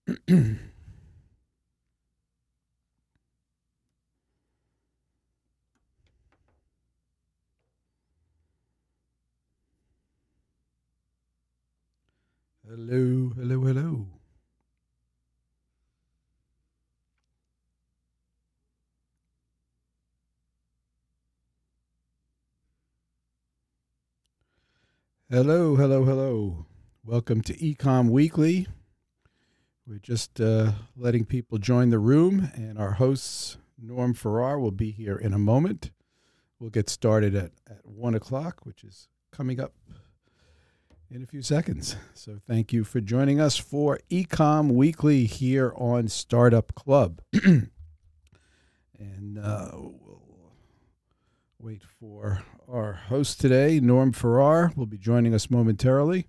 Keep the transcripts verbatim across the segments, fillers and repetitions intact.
Hello, hello, hello. Hello, hello, hello. Welcome to Ecom Weekly. We're just uh, letting people join the room, and our hosts, Norm Farrar, will be here in a moment. We'll get started at, at one o'clock, which is coming up in a few seconds. So thank you for joining us for Ecom Weekly here on Startup Club. and uh, we'll wait for our host today, Norm Farrar, will be joining us momentarily.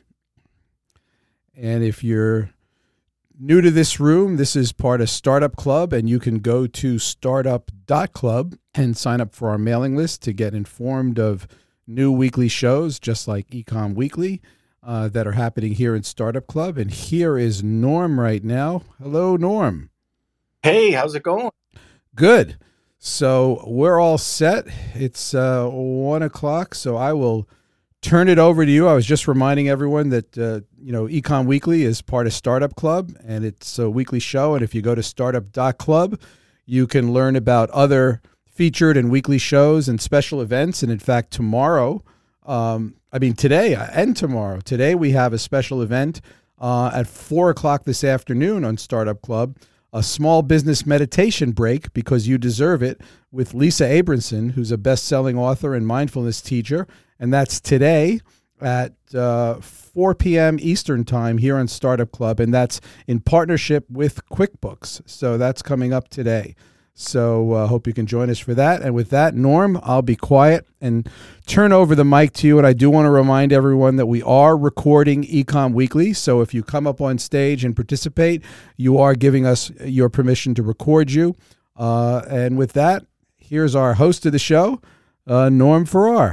And if you're new to this room, this is part of Startup Club, and you can go to startup dot club and sign up for our mailing list to get informed of new weekly shows, just like Ecom Weekly, uh, that are happening here in Startup Club. And here is Norm right now. Hello, Norm. Hey, how's it going? Good. So we're all set. It's uh, one o'clock, so I will turn it over to you. I was just reminding everyone that, uh, you know, Ecom Weekly is part of Startup Club, and it's a weekly show. And if you go to startup dot club, you can learn about other featured and weekly shows and special events. And in fact, tomorrow, um, I mean, today and tomorrow, today we have a special event uh, at four o'clock this afternoon on Startup Club, a small business meditation break because you deserve it, with Lisa Abramson, who's a best-selling author and mindfulness teacher. And that's today at uh, four p.m. Eastern Time here on Startup Club, and that's in partnership with QuickBooks. So that's coming up today. So I uh, hope you can join us for that. And with that, Norm, I'll be quiet and turn over the mic to you. And I do want to remind everyone that we are recording Ecom Weekly. So if you come up on stage and participate, you are giving us your permission to record you. Uh, and with that, here's our host of the show, uh, Norm Farrar.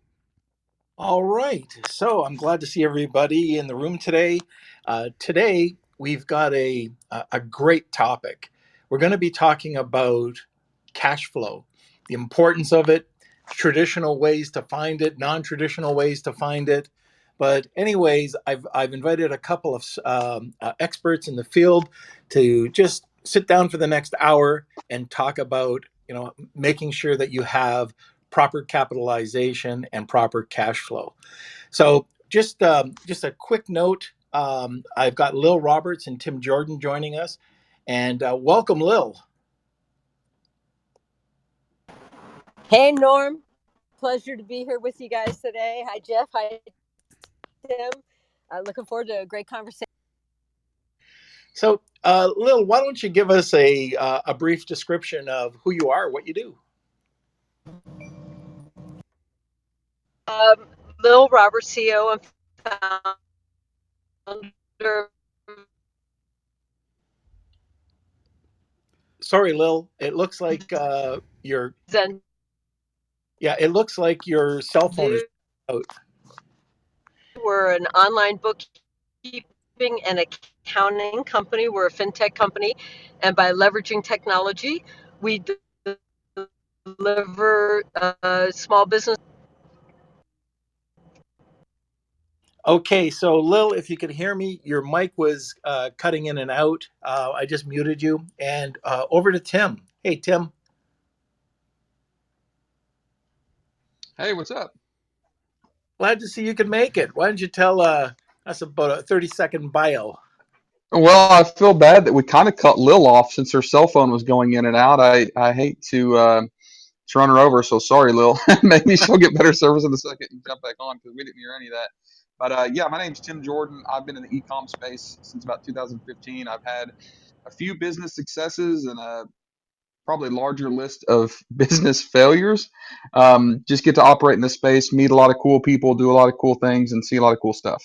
All right. So I'm glad to see everybody in the room today. Uh, today, we've got a, a great topic. We're going to be talking about cash flow, the importance of it, traditional ways to find it, non-traditional ways to find it. But anyways, I've, I've invited a couple of um, uh, experts in the field to just sit down for the next hour and talk about, you know, making sure that you have proper capitalization and proper cash flow. So just um, just a quick note, um, I've got Lil Roberts and Tim Jordan joining us. And uh, welcome, Lil. Hey, Norm. Pleasure to be here with you guys today. Hi, Jeff. Hi, Tim. Uh, looking forward to a great conversation. So, uh, Lil, why don't you give us a uh, a brief description of who you are, what you do? Um, Lil Roberts, C E O and founder. Sorry, Lil. It looks like uh, your Zen. Yeah, it looks like your cell phone is out. We're an online bookkeeping and accounting company. We're a fintech company, and by leveraging technology, we deliver uh, small business. Okay, so Lil, if you could hear me, your mic was uh, cutting in and out. Uh, I just muted you. And uh, over to Tim. Hey, Tim. Hey, what's up? Glad to see you could make it. Why don't you tell uh, us about a thirty-second bio? Well, I feel bad that we kind of cut Lil off since her cell phone was going in and out. I, I hate to, uh, to run her over, so sorry, Lil. Maybe she'll get better service in a second and jump back on because we didn't hear any of that. But uh, yeah, my name's Tim Jordan. I've been in the e-com space since about two thousand fifteen. I've had a few business successes and a probably larger list of business failures. Um, just get to operate in this space, meet a lot of cool people, do a lot of cool things, and see a lot of cool stuff.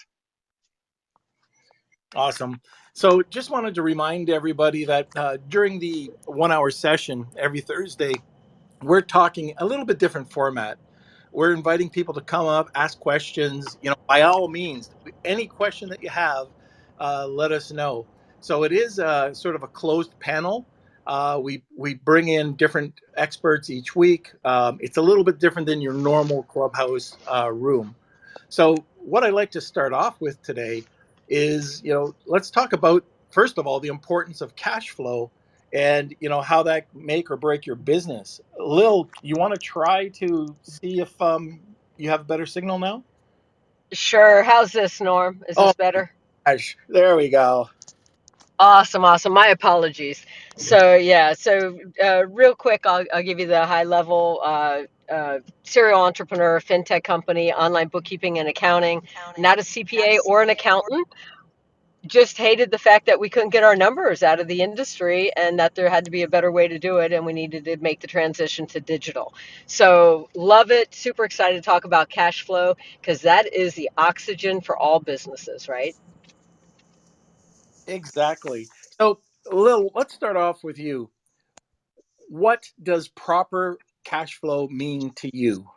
Awesome. So just wanted to remind everybody that uh, during the one-hour session every Thursday, we're talking a little bit different format. We're inviting people to come up, ask questions. You know, by all means, any question that you have, uh, let us know. So it is a, sort of a closed panel. Uh, we we bring in different experts each week. Um, it's a little bit different than your normal clubhouse uh, room. So what I'd like to start off with today is, you know, let's talk about, first of all, the importance of cash flow and, you know, how that make or break your business. Lil, you want to try to see if um, you have a better signal now? Sure. How's this, Norm? Is Oh, this better? gosh, there we go. Awesome, awesome. My apologies. So yeah, so uh, real quick, I'll, I'll give you the high level. Uh, uh, serial entrepreneur, fintech company, online bookkeeping and accounting. Not a C P A or an accountant. Just hated the fact that we couldn't get our numbers out of the industry, and that there had to be a better way to do it, and we needed to make the transition to digital. So love it. Super excited to talk about cash flow, because that is the oxygen for all businesses, right? Exactly. So, Lil, let's start off with you. What does proper cash flow mean to you?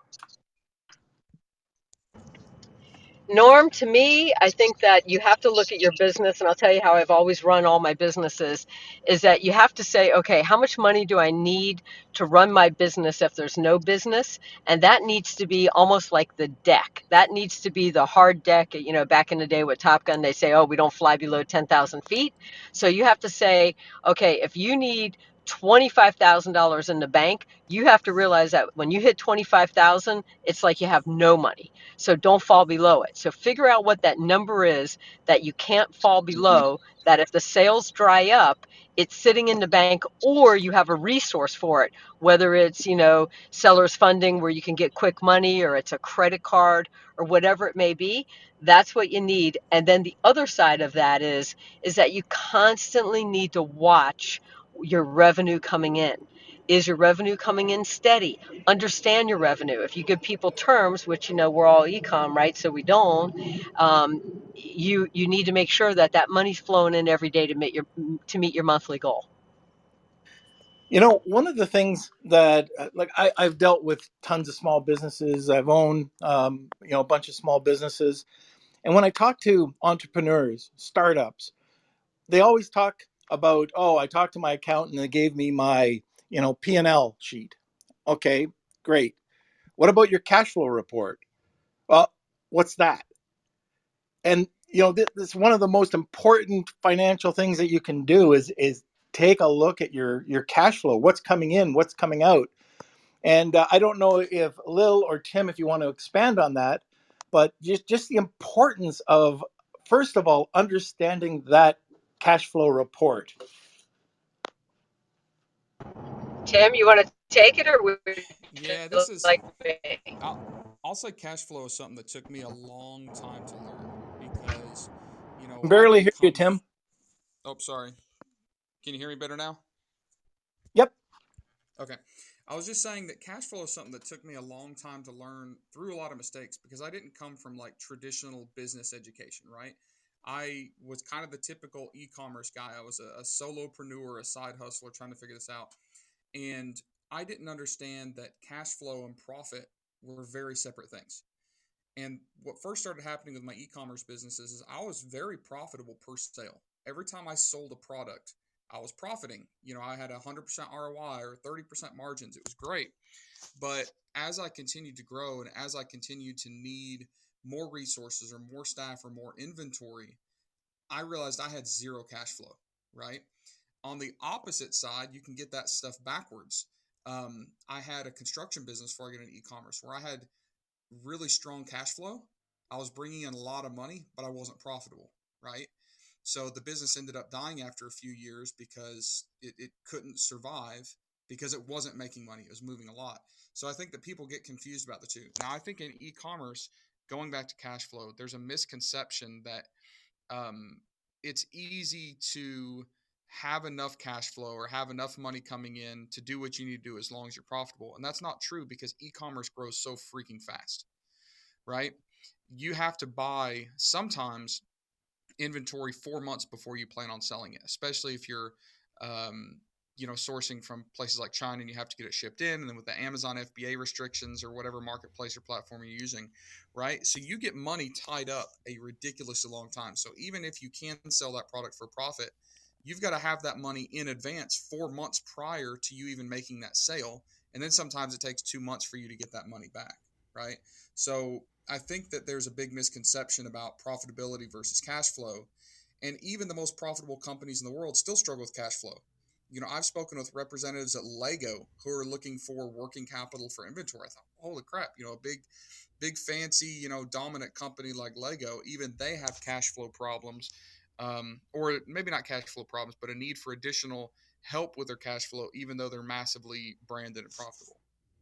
Norm, to me, I think that you have to look at your business, and I'll tell you how I've always run all my businesses, is that you have to say, okay, how much money do I need to run my business if there's no business? And that needs to be almost like the deck. That needs to be the hard deck. You know, back in the day with Top Gun, they say, oh, we don't fly below ten thousand feet. So you have to say, okay, if you need twenty-five thousand dollars in the bank, you have to realize that when you hit twenty-five thousand dollars, it's like you have no money. So don't fall below it. So figure out what that number is that you can't fall below, that if the sales dry up, it's sitting in the bank, or you have a resource for it, whether it's, you know, seller's funding where you can get quick money, or it's a credit card, or whatever it may be. That's what you need. And then the other side of that is, is that you constantly need to watch your revenue coming in. Is your revenue coming in steady? Understand your revenue. If you give people terms, which, you know, we're all e-com, right? So we don't. Um, you you need to make sure that that money's flowing in every day to meet your to meet your monthly goal. You know, one of the things that, uh, like, I, I've dealt with tons of small businesses. I've owned, um, you know, a bunch of small businesses. And when I talk to entrepreneurs, startups, they always talk about, oh, I talked to my accountant and they gave me my, you know, P and L sheet. Okay, great. What about your cash flow report? Well, what's that? And you know, this, this is one of the most important financial things that you can do is is take a look at your your cash flow. What's coming in? What's coming out? And uh, I don't know if Lil or Tim, if you want to expand on that, but just just the importance of, first of all, understanding that cash flow report. Tim, you want to take it, or would Yeah, you this is. like me? I'll, I'll say cash flow is something that took me a long time to learn because, you know, I Barely didn't hear you, come. Tim. F- oh, sorry. Can you hear me better now? Yep. Okay. I was just saying that cash flow is something that took me a long time to learn through a lot of mistakes because I didn't come from like traditional business education, right? I was kind of the typical e-commerce guy. I was a, a solopreneur, a side hustler trying to figure this out. And I didn't understand that cash flow and profit were very separate things. And what first started happening with my e-commerce businesses is I was very profitable per sale. Every time I sold a product, I was profiting. You know, I had a one hundred percent R O I or thirty percent margins. It was great. But as I continued to grow and as I continued to need more resources or more staff or more inventory, I realized I had zero cash flow, right? On the opposite side, you can get that stuff backwards. Um, I had a construction business before I got into e-commerce where I had really strong cash flow. I was bringing in a lot of money, but I wasn't profitable, right? So the business ended up dying after a few years because it, it couldn't survive because it wasn't making money. It was moving a lot. So I think that people get confused about the two. Now, I think in e-commerce, going back to cash flow, there's a misconception that um, it's easy to have enough cash flow or have enough money coming in to do what you need to do as long as you're profitable. And that's not true because e-commerce grows so freaking fast, right? You have to buy sometimes inventory four months before you plan on selling it, especially if you're um, you know, sourcing from places like China, and you have to get it shipped in, and then with the Amazon F B A restrictions or whatever marketplace or platform you're using, right? So you get money tied up a ridiculously long time. So even if you can sell that product for profit, you've got to have that money in advance four months prior to you even making that sale. And then sometimes it takes two months for you to get that money back, right? So I think that there's a big misconception about profitability versus cash flow. And even the most profitable companies in the world still struggle with cash flow. You know, I've spoken with representatives at Lego who are looking for working capital for inventory. I thought, holy crap, you know, a big, big fancy, you know, dominant company like Lego, even they have cash flow problems, um, or maybe not cash flow problems, but a need for additional help with their cash flow, even though they're massively branded and profitable.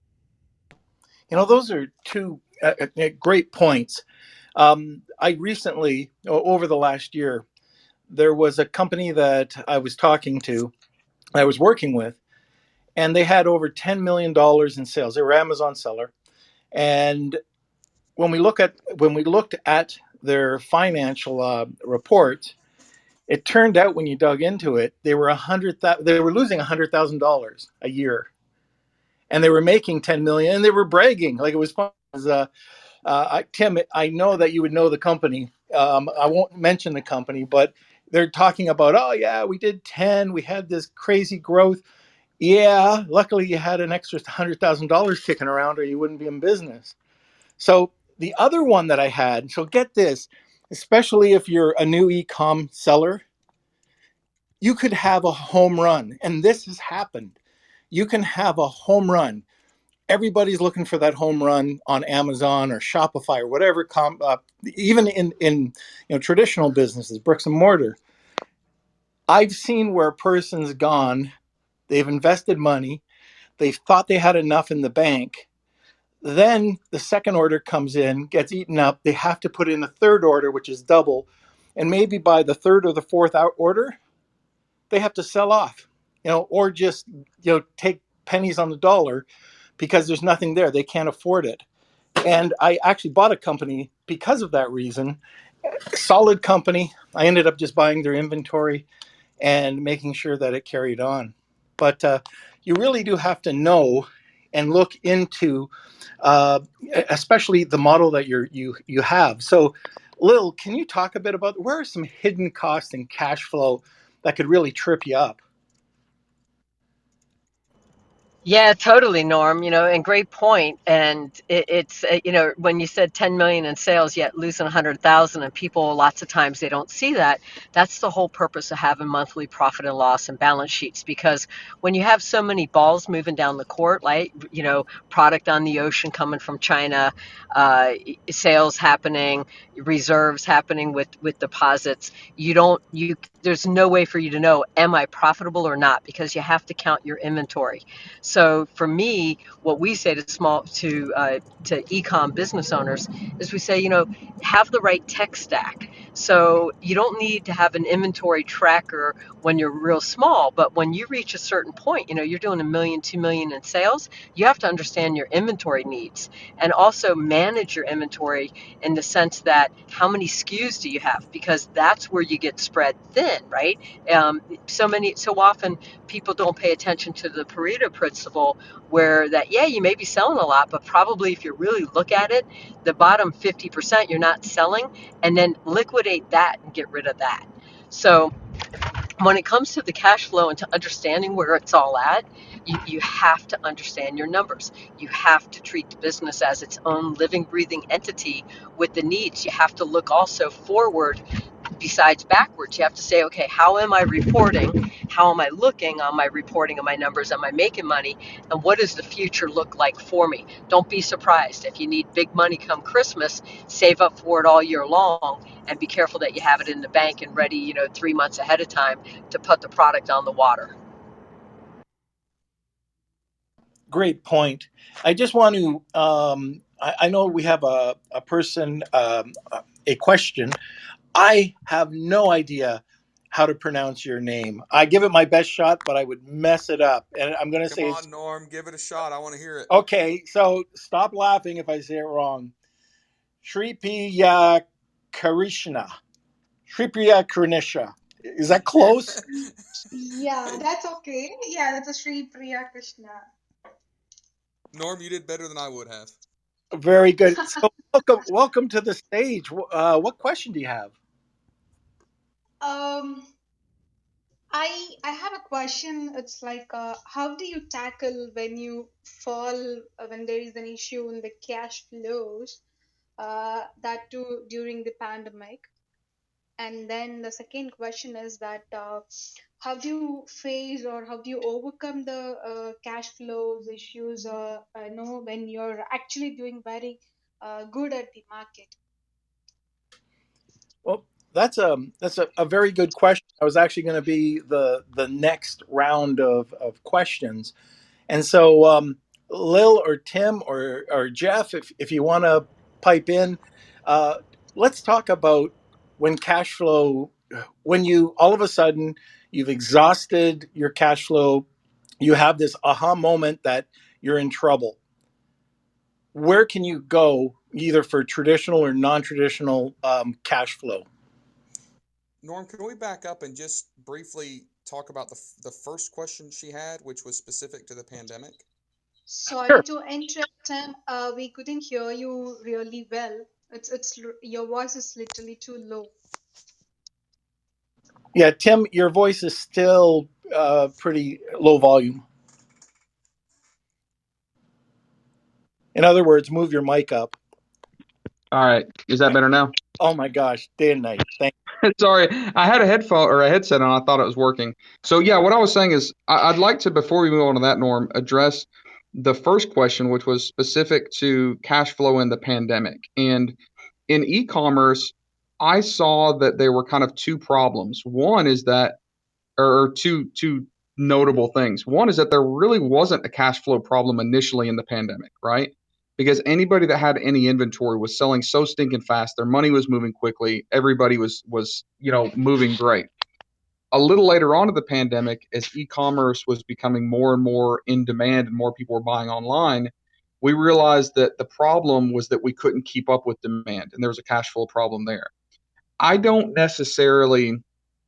You know, those are two uh, uh, great points. Um, I recently, over the last year, there was a company that I was talking to, I was working with, and they had over ten million dollars in sales. They were an Amazon seller. And when we look at when we looked at their financial uh, reports, it turned out when you dug into it, they were a hundred they were losing a hundred thousand dollars a year, and they were making ten million, and they were bragging like it was fun. It was, uh, uh, I, Tim, I know that you would know the company. Um, I won't mention the company, but they're talking about, oh yeah, we did ten, we had this crazy growth. Yeah, luckily you had an extra one hundred thousand dollars kicking around or you wouldn't be in business. So the other one that I had, so get this, especially if you're a new e-com seller, you could have a home run. And this has happened. You can have a home run. Everybody's looking for that home run on Amazon or Shopify or whatever, com- uh, even in, in you know traditional businesses, bricks and mortar. I've seen where a person's gone, they've invested money, they thought they had enough in the bank. Then the second order comes in, gets eaten up. They have to put in a third order, which is double. And maybe by the third or the fourth out order, they have to sell off, you know, or just, you know, take pennies on the dollar because there's nothing there. They can't afford it. And I actually bought a company because of that reason. Solid company. I ended up just buying their inventory and making sure that it carried on. But uh, you really do have to know and look into, uh, especially the model that you're, you you have. So, Lil, can you talk a bit about where are some hidden costs in cash flow that could really trip you up? Yeah, totally, Norm. You know, and great point. And it, it's uh, you know, when you said ten million in sales, yet losing a hundred thousand, and people lots of times they don't see that. That's the whole purpose of having monthly profit and loss and balance sheets. Because when you have so many balls moving down the court, like you know, product on the ocean coming from China, uh, sales happening, reserves happening with with deposits, you don't you. There's no way for you to know, am I profitable or not, because you have to count your inventory. So for me, what we say to small to uh, to e-com business owners is we say, you know, have the right tech stack. So you don't need to have an inventory tracker when you're real small, but when you reach a certain point, you know, you're doing a million, two million in sales, you have to understand your inventory needs and also manage your inventory in the sense that how many S K Us do you have? Because that's where you get spread thin, right? Um, so many, so often people don't pay attention to the Pareto principle where that, yeah, you may be selling a lot, but probably if you really look at it, the bottom fifty percent you're not selling, and then liquidate that and get rid of that. So when it comes to the cash flow and to understanding where it's all at, you, you have to understand your numbers. You have to treat the business as its own living, breathing entity with the needs. You have to look also forward besides backwards. You have to say, okay, how am I reporting? How am I looking on my reporting of my numbers? Am I making money? And what does the future look like for me? Don't be surprised. If you need big money come Christmas, save up for it all year long and be careful that you have it in the bank and ready, you know, three months ahead of time to put the product on the water. Great point. I just want to, um, I, I know we have a, a person, um, a question. I have no idea how to pronounce your name. I give it my best shot, but I would mess it up. And I'm going to say, Come it's, on, Norm, give it a shot. I want to hear it. okay, so stop laughing if I say it wrong. Shripriya Krishna. Shripriya Krishna. Is that close? Yeah, that's okay. Yeah, that's a Sri Priya Krishna. Norm, you did better than I would have. Very good. So welcome, welcome to the stage. Uh, what question do you have? Um, I I have a question. It's like, uh, how do you tackle when you fall, uh, when there is an issue in the cash flows, uh, that too during the pandemic? And then the second question is that, uh, how do you face or how do you overcome the uh, cash flows issues, uh, uh, know when you're actually doing very uh, good at the market? Well, that's a that's a, a very good question. I was actually going to be the the next round of, of questions, and so um, Lil or Tim or or Jeff, if if you want to pipe in, uh, let's talk about when cash flow, when you all of a sudden you've exhausted your cash flow, you have this aha moment that you're in trouble. Where can you go either for traditional or non-traditional um, cash flow? Norm, can we back up and just briefly talk about the the first question she had, which was specific to the pandemic? Sorry Sure. to interrupt, Tim. Uh, we couldn't hear you really well. It's it's l- your voice is literally too low. Yeah, Tim, your voice is still uh, pretty low volume. In other words, move your mic up. All right. Is that better now? Oh my gosh, day and night. Thank Sorry, I had a headphone or a headset on. I thought it was working. So yeah, what I was saying is I, I'd like to, before we move on to that, Norm, address the first question, which was specific to cash flow in the pandemic. And in e-commerce, I saw that there were kind of two problems. One is that, or two two notable things. One is that there really wasn't a cash flow problem initially in the pandemic, right? Because anybody that had any inventory was selling so stinking fast, their money was moving quickly, everybody was was you know moving great. A little later on in the pandemic, as e-commerce was becoming more and more in demand and more people were buying online, we realized that the problem was that we couldn't keep up with demand, and there was a cash flow problem there. I don't necessarily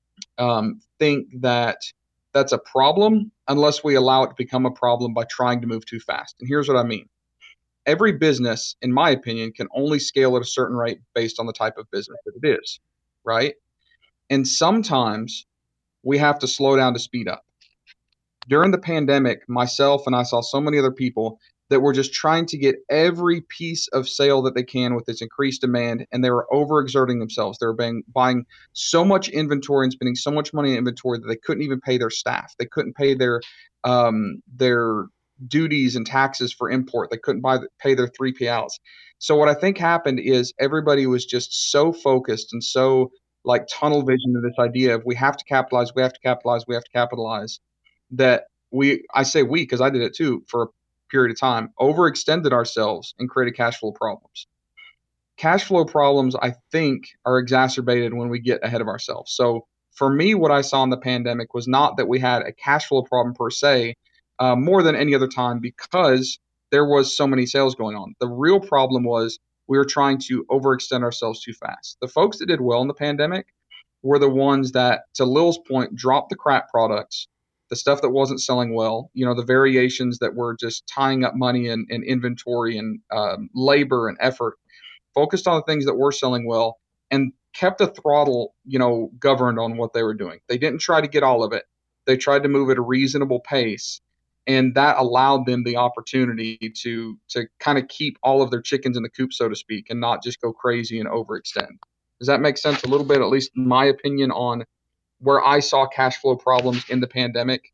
um, think that that's a problem unless we allow it to become a problem by trying to move too fast. And here's what I mean. Every business, in my opinion, can only scale at a certain rate based on the type of business that it is, right? And sometimes we have to slow down to speed up. During the pandemic, myself and I saw so many other people that were just trying to get every piece of sale that they can with this increased demand, and they were overexerting themselves. They were buying, buying so much inventory and spending so much money in inventory that they couldn't even pay their staff. They couldn't pay their um, their duties and taxes for import. They couldn't buy pay their three P Ls. So what I think happened is everybody was just so focused and so like tunnel vision to this idea of we have to capitalize, we have to capitalize, we have to capitalize, that we, I say we because I did it too for a period of time, overextended ourselves and created cash flow problems. Cash flow problems, I think, are exacerbated when we get ahead of ourselves. So for me, what I saw in the pandemic was not that we had a cash flow problem per se, uh, more than any other time because there was so many sales going on. The real problem was we were trying to overextend ourselves too fast. The folks that did well in the pandemic were the ones that, to Lil's point, dropped the crap products, the stuff that wasn't selling well, you know, the variations that were just tying up money and, and inventory and um, labor and effort, focused on the things that were selling well, and kept the throttle, you know, governed on what they were doing. They didn't try to get all of it. They tried to move at a reasonable pace, and that allowed them the opportunity to to kind of keep all of their chickens in the coop, so to speak, and not just go crazy and overextend. Does that make sense a little bit, at least in my opinion, on where I saw cash flow problems in the pandemic?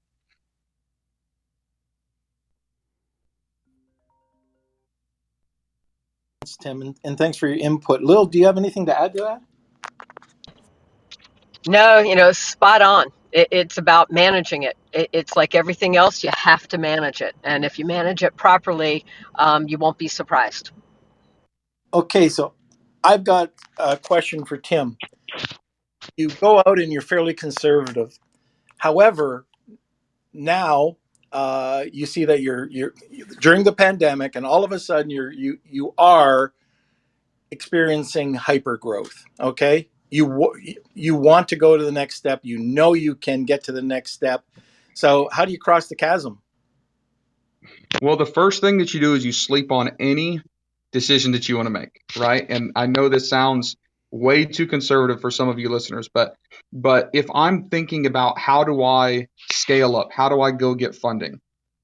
Thanks, Tim, and, and thanks for your input. Lil, do you have anything to add to that? No, you know, spot on. It, it's about managing it. it. It's like everything else, you have to manage it. And if you manage it properly, um, you won't be surprised. Okay, so I've got a question for Tim. You go out and you're fairly conservative. However, now uh, you see that you're you're during the pandemic, and all of a sudden you're you you are experiencing hyper growth. Okay, you you want to go to the next step. You know you can get to the next step. So how do you cross the chasm? Well, the first thing that you do is you sleep on any decision that you want to make, right? And I know this sounds way too conservative for some of you listeners, but but if I'm thinking about how do I scale up, how do I go get funding,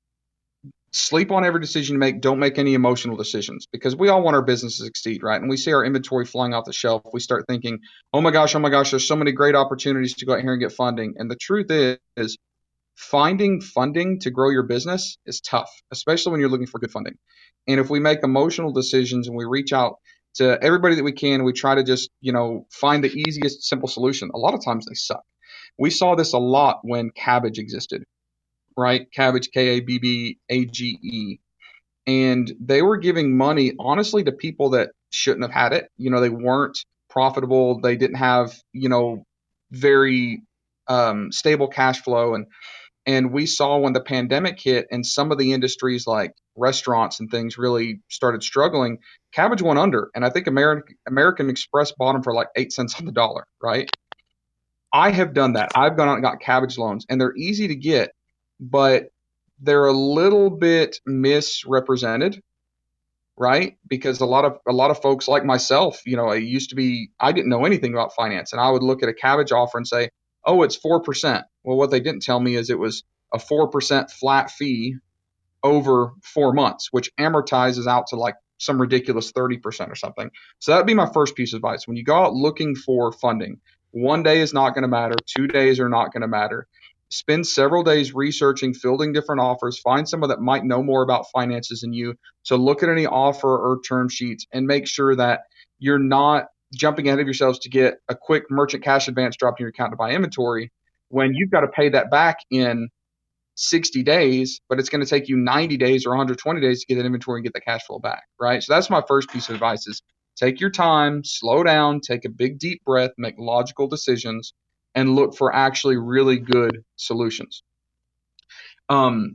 sleep on every decision you make. Don't make any emotional decisions, because we all want our business to succeed, right? And we see our inventory flying off the shelf. We start thinking, oh my gosh, oh my gosh, there's so many great opportunities to go out here and get funding. And the truth is, is finding funding to grow your business is tough, especially when you're looking for good funding. And if we make emotional decisions and we reach out to everybody that we can, we try to just, you know, find the easiest, simple solution, a lot of times they suck. We saw this a lot when Kabbage existed, right? Kabbage, K A B B A G E. And they were giving money, honestly, to people that shouldn't have had it. You know, they weren't profitable. They didn't have, you know, very um, stable cash flow. And and we saw when the pandemic hit and some of the industries like restaurants and things really started struggling, Kabbage went under. And I think American American Express bought them for like eight cents on the dollar, right? I have done that. I've gone out and got Kabbage loans, and they're easy to get, but they're a little bit misrepresented, right? Because a lot of a lot of folks like myself, you know, I used to be, I didn't know anything about finance, and I would look at a Kabbage offer and say, oh, it's four percent. Well, what they didn't tell me is it was a four percent flat fee over four months, which amortizes out to like some ridiculous thirty percent or something. So that'd be my first piece of advice. When you go out looking for funding, one day is not going to matter. Two days are not going to matter. Spend several days researching, fielding different offers. Find someone that might know more about finances than you. So look at any offer or term sheets and make sure that you're not jumping ahead of yourselves to get a quick merchant cash advance dropped in your account to buy inventory when you've got to pay that back in sixty days, but it's going to take you ninety days or one hundred twenty days to get that inventory and get the cash flow back, right? So that's my first piece of advice is take your time, slow down, take a big deep breath, make logical decisions, and look for actually really good solutions. Um,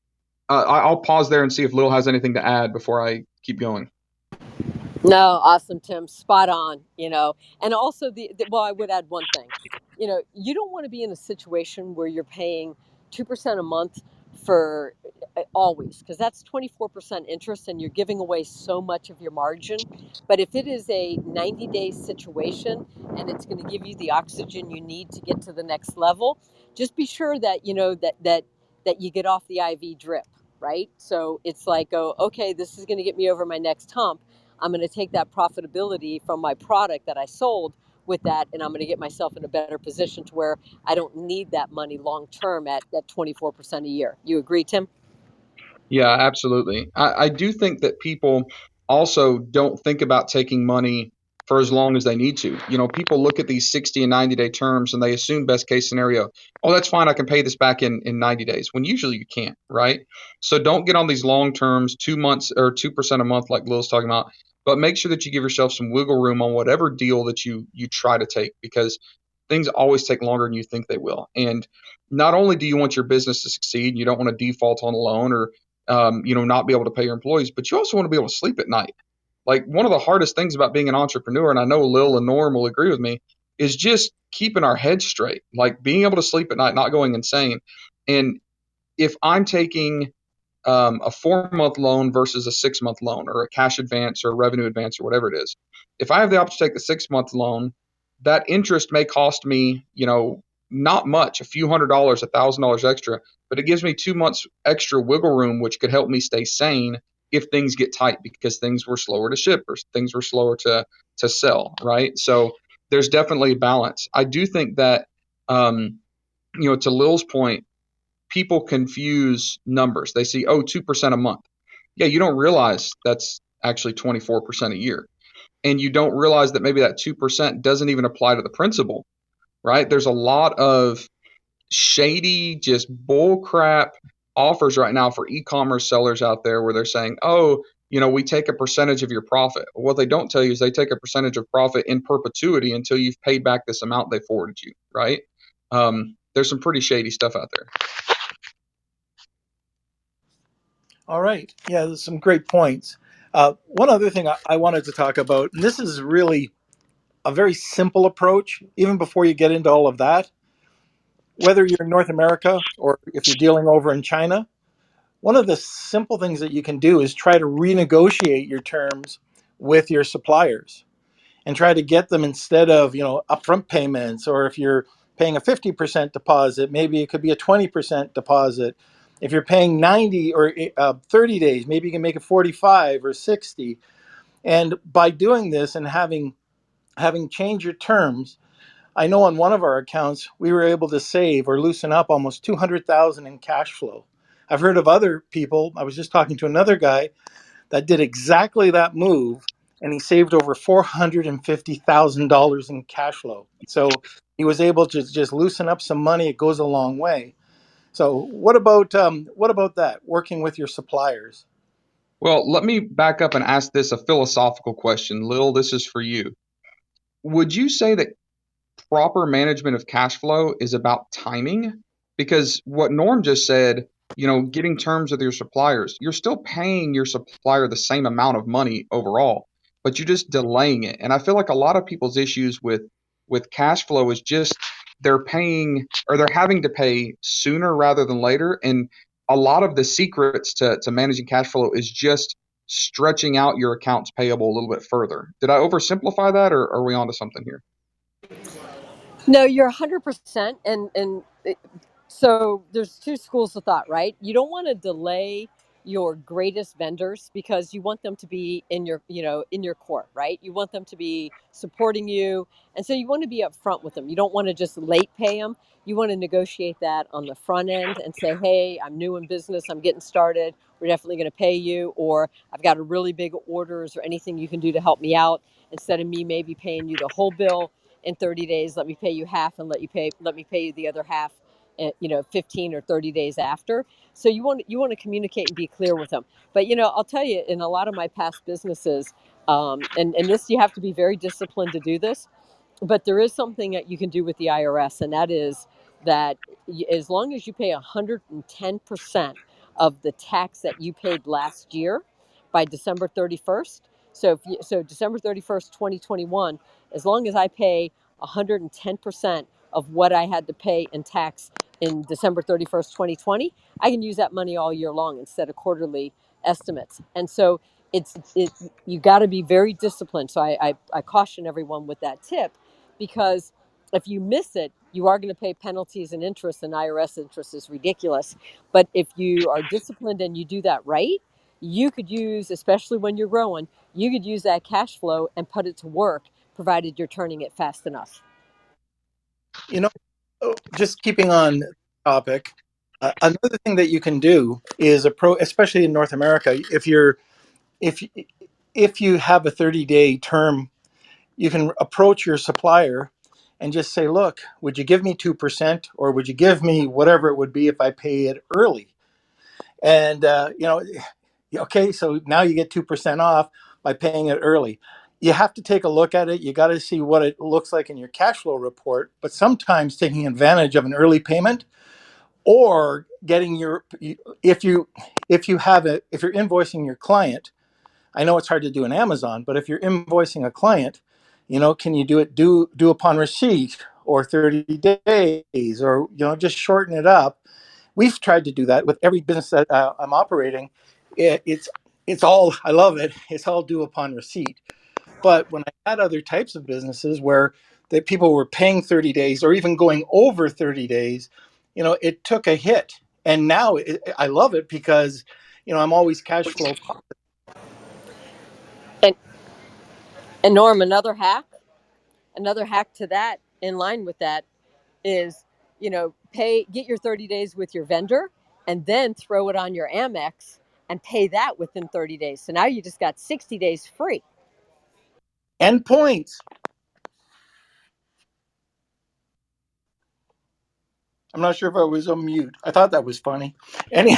uh, I'll pause there and see if Lil has anything to add before I keep going. No, awesome, Tim. Spot on, you know. And also, the, the well, I would add one thing. You know, you don't want to be in a situation where you're paying two percent a month for uh, always, because that's twenty-four percent interest and you're giving away so much of your margin. But if it is a ninety-day situation and it's going to give you the oxygen you need to get to the next level, just be sure that, you know, that that that you get off the I V drip, right? So it's like, oh, okay, this is going to get me over my next hump. I'm going to take that profitability from my product that I sold with that, and I'm going to get myself in a better position to where I don't need that money long term at that twenty-four percent a year. You agree, Tim? Yeah, absolutely. I, I do think that people also don't think about taking money for as long as they need to. You know, people look at these sixty and ninety day terms and they assume best case scenario, oh, that's fine, I can pay this back in, in ninety days, when usually you can't, right? So don't get on these long terms, two months or two percent a month like Lil's talking about, but make sure that you give yourself some wiggle room on whatever deal that you you try to take, because things always take longer than you think they will. And not only do you want your business to succeed, you don't want to default on a loan or um, you know, not be able to pay your employees, but you also want to be able to sleep at night. Like, one of the hardest things about being an entrepreneur, and I know Lil and Norm will agree with me, is just keeping our heads straight, like being able to sleep at night, not going insane. And if I'm taking um, a four month loan versus a six month loan, or a cash advance or a revenue advance or whatever it is, if I have the option to take the six month loan, that interest may cost me, you know, not much, a few hundred dollars, a thousand dollars extra, but it gives me two months extra wiggle room, which could help me stay sane if things get tight, because things were slower to ship or things were slower to to sell, right? So there's definitely a balance. I do think that, um, you know, to Lil's point, people confuse numbers. They see, oh, two percent a month. Yeah, you don't realize that's actually twenty-four percent a year. And you don't realize that maybe that two percent doesn't even apply to the principal, right? There's a lot of shady, just bull crap offers right now for e-commerce sellers out there where they're saying, oh, you know, we take a percentage of your profit. What they don't tell you is they take a percentage of profit in perpetuity until you've paid back this amount they forwarded you, right? Um, there's some pretty shady stuff out there. All right. Yeah, there's some great points. Uh, one other thing I, I wanted to talk about, and this is really a very simple approach, even before you get into all of that. Whether you're in North America or if you're dealing over in China, one of the simple things that you can do is try to renegotiate your terms with your suppliers and try to get them, instead of, you know, upfront payments, or if you're paying a fifty percent deposit, maybe it could be a twenty percent deposit. If you're paying ninety or uh, thirty days, maybe you can make it forty-five or sixty. And by doing this and having having changed your terms, I know on one of our accounts we were able to save or loosen up almost two hundred thousand in cash flow. I've heard of other people. I was just talking to another guy that did exactly that move, and he saved over four hundred fifty thousand dollars in cash flow. So he was able to just loosen up some money. It goes a long way. So what about um, what about that? Working with your suppliers. Well, let me back up and ask this a philosophical question. Lil, this is for you. Would you say that proper management of cash flow is about timing? Because what Norm just said, you know, getting terms with your suppliers, you're still paying your supplier the same amount of money overall, but you're just delaying it. And I feel like a lot of people's issues with with cash flow is just they're paying, or they're having to pay sooner rather than later. And a lot of the secrets to, to managing cash flow is just stretching out your accounts payable a little bit further. Did I oversimplify that, or are we onto something here? No, you're one hundred percent. And, and it, so there's two schools of thought, right? You don't want to delay your greatest vendors because you want them to be in your, you know, in your court, right? You want them to be supporting you. And so you want to be upfront with them. You don't want to just late pay them. You want to negotiate that on the front end and say, hey, I'm new in business. I'm getting started. We're definitely going to pay you. Or I've got a really big orders, or anything you can do to help me out. Instead of me maybe paying you the whole bill in thirty days, let me pay you half and let you pay, let me pay you the other half, you know, fifteen or thirty days after. So you want, you want to communicate and be clear with them. But, you know, I'll tell you, in a lot of my past businesses, um, and, and this, you have to be very disciplined to do this, but there is something that you can do with the I R S, and that is that as long as you pay one hundred ten percent of the tax that you paid last year by December thirty-first, so if you, so December thirty-first, twenty twenty-one, as long as I pay one hundred ten percent of what I had to pay in tax in December thirty-first, twenty twenty, I can use that money all year long instead of quarterly estimates. And so it's it you got to be very disciplined. So I, I I caution everyone with that tip, because if you miss it, you are going to pay penalties and interest, and I R S interest is ridiculous. But if you are disciplined and you do that right, you could use, especially when you're growing, you could use that cash flow and put it to work, provided you're turning it fast enough. You know, just keeping on topic, uh, another thing that you can do is a pro, especially in North America, if you're if if you have a thirty day term, you can approach your supplier and just say, look, would you give me two percent, or would you give me whatever it would be if I pay it early? And, uh, you know, okay, so now you get two percent off by paying it early. You have to take a look at it. You got to see what it looks like in your cash flow report. But sometimes taking advantage of an early payment, or getting your, if you if you have it, if you're invoicing your client, I know it's hard to do in Amazon, but if you're invoicing a client, you know, can you do it due due upon receipt, or thirty days, or, you know, just shorten it up. We've tried to do that with every business that uh, I'm operating. It, it's it's all, I love it. It's all due upon receipt. But when I had other types of businesses where the people were paying thirty days or even going over thirty days, you know, it took a hit. And now it, I love it because, you know, I'm always cash flow positive. And, and Norm, another hack, another hack to that, in line with that, is, you know, pay, get your thirty days with your vendor, and then throw it on your Amex and pay that within thirty days. So now you just got sixty days free. And points. I'm not sure if I was on mute. I thought that was funny. Any-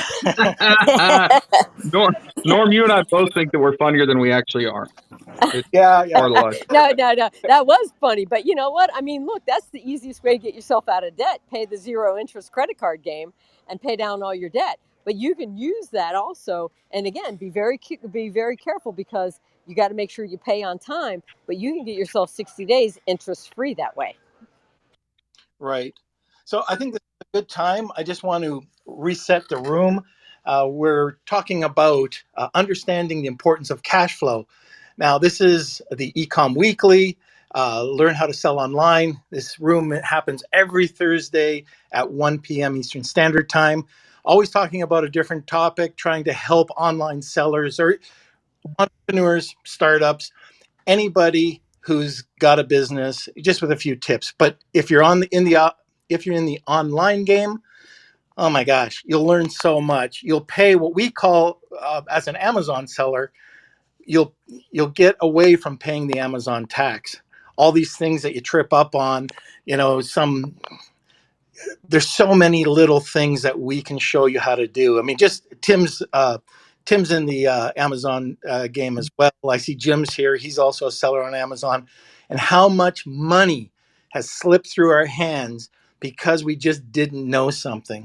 Norm, Norm, you and I both think that we're funnier than we actually are. It's yeah, yeah. part of life. No, no, no. That was funny. But you know what? I mean, look, that's the easiest way to get yourself out of debt. Pay the zero interest credit card game and pay down all your debt. But you can use that also. And again, be very be very careful, because You got to make sure you pay on time, but you can get yourself sixty days interest free that way. Right. So I think this is a good time. I just want to reset the room. Uh, we're talking about uh, understanding the importance of cash flow. Now, this is the Ecom Weekly. Uh, learn how to sell online. This room happens every Thursday at one p.m. Eastern Standard Time. Always talking about a different topic, trying to help online sellers or entrepreneurs, startups, anybody who's got a business, just with a few tips. But if you're on the in the uh, if you're in the online game, oh my gosh, you'll learn so much. You'll pay what we call uh, as an Amazon seller, you'll you'll get away from paying the Amazon tax. All these things that you trip up on, you know, some there's so many little things that we can show you how to do. I mean, just Tim's uh, Tim's in the uh, Amazon uh, game as well. I see Jim's here. He's also a seller on Amazon. And how much money has slipped through our hands because we just didn't know something.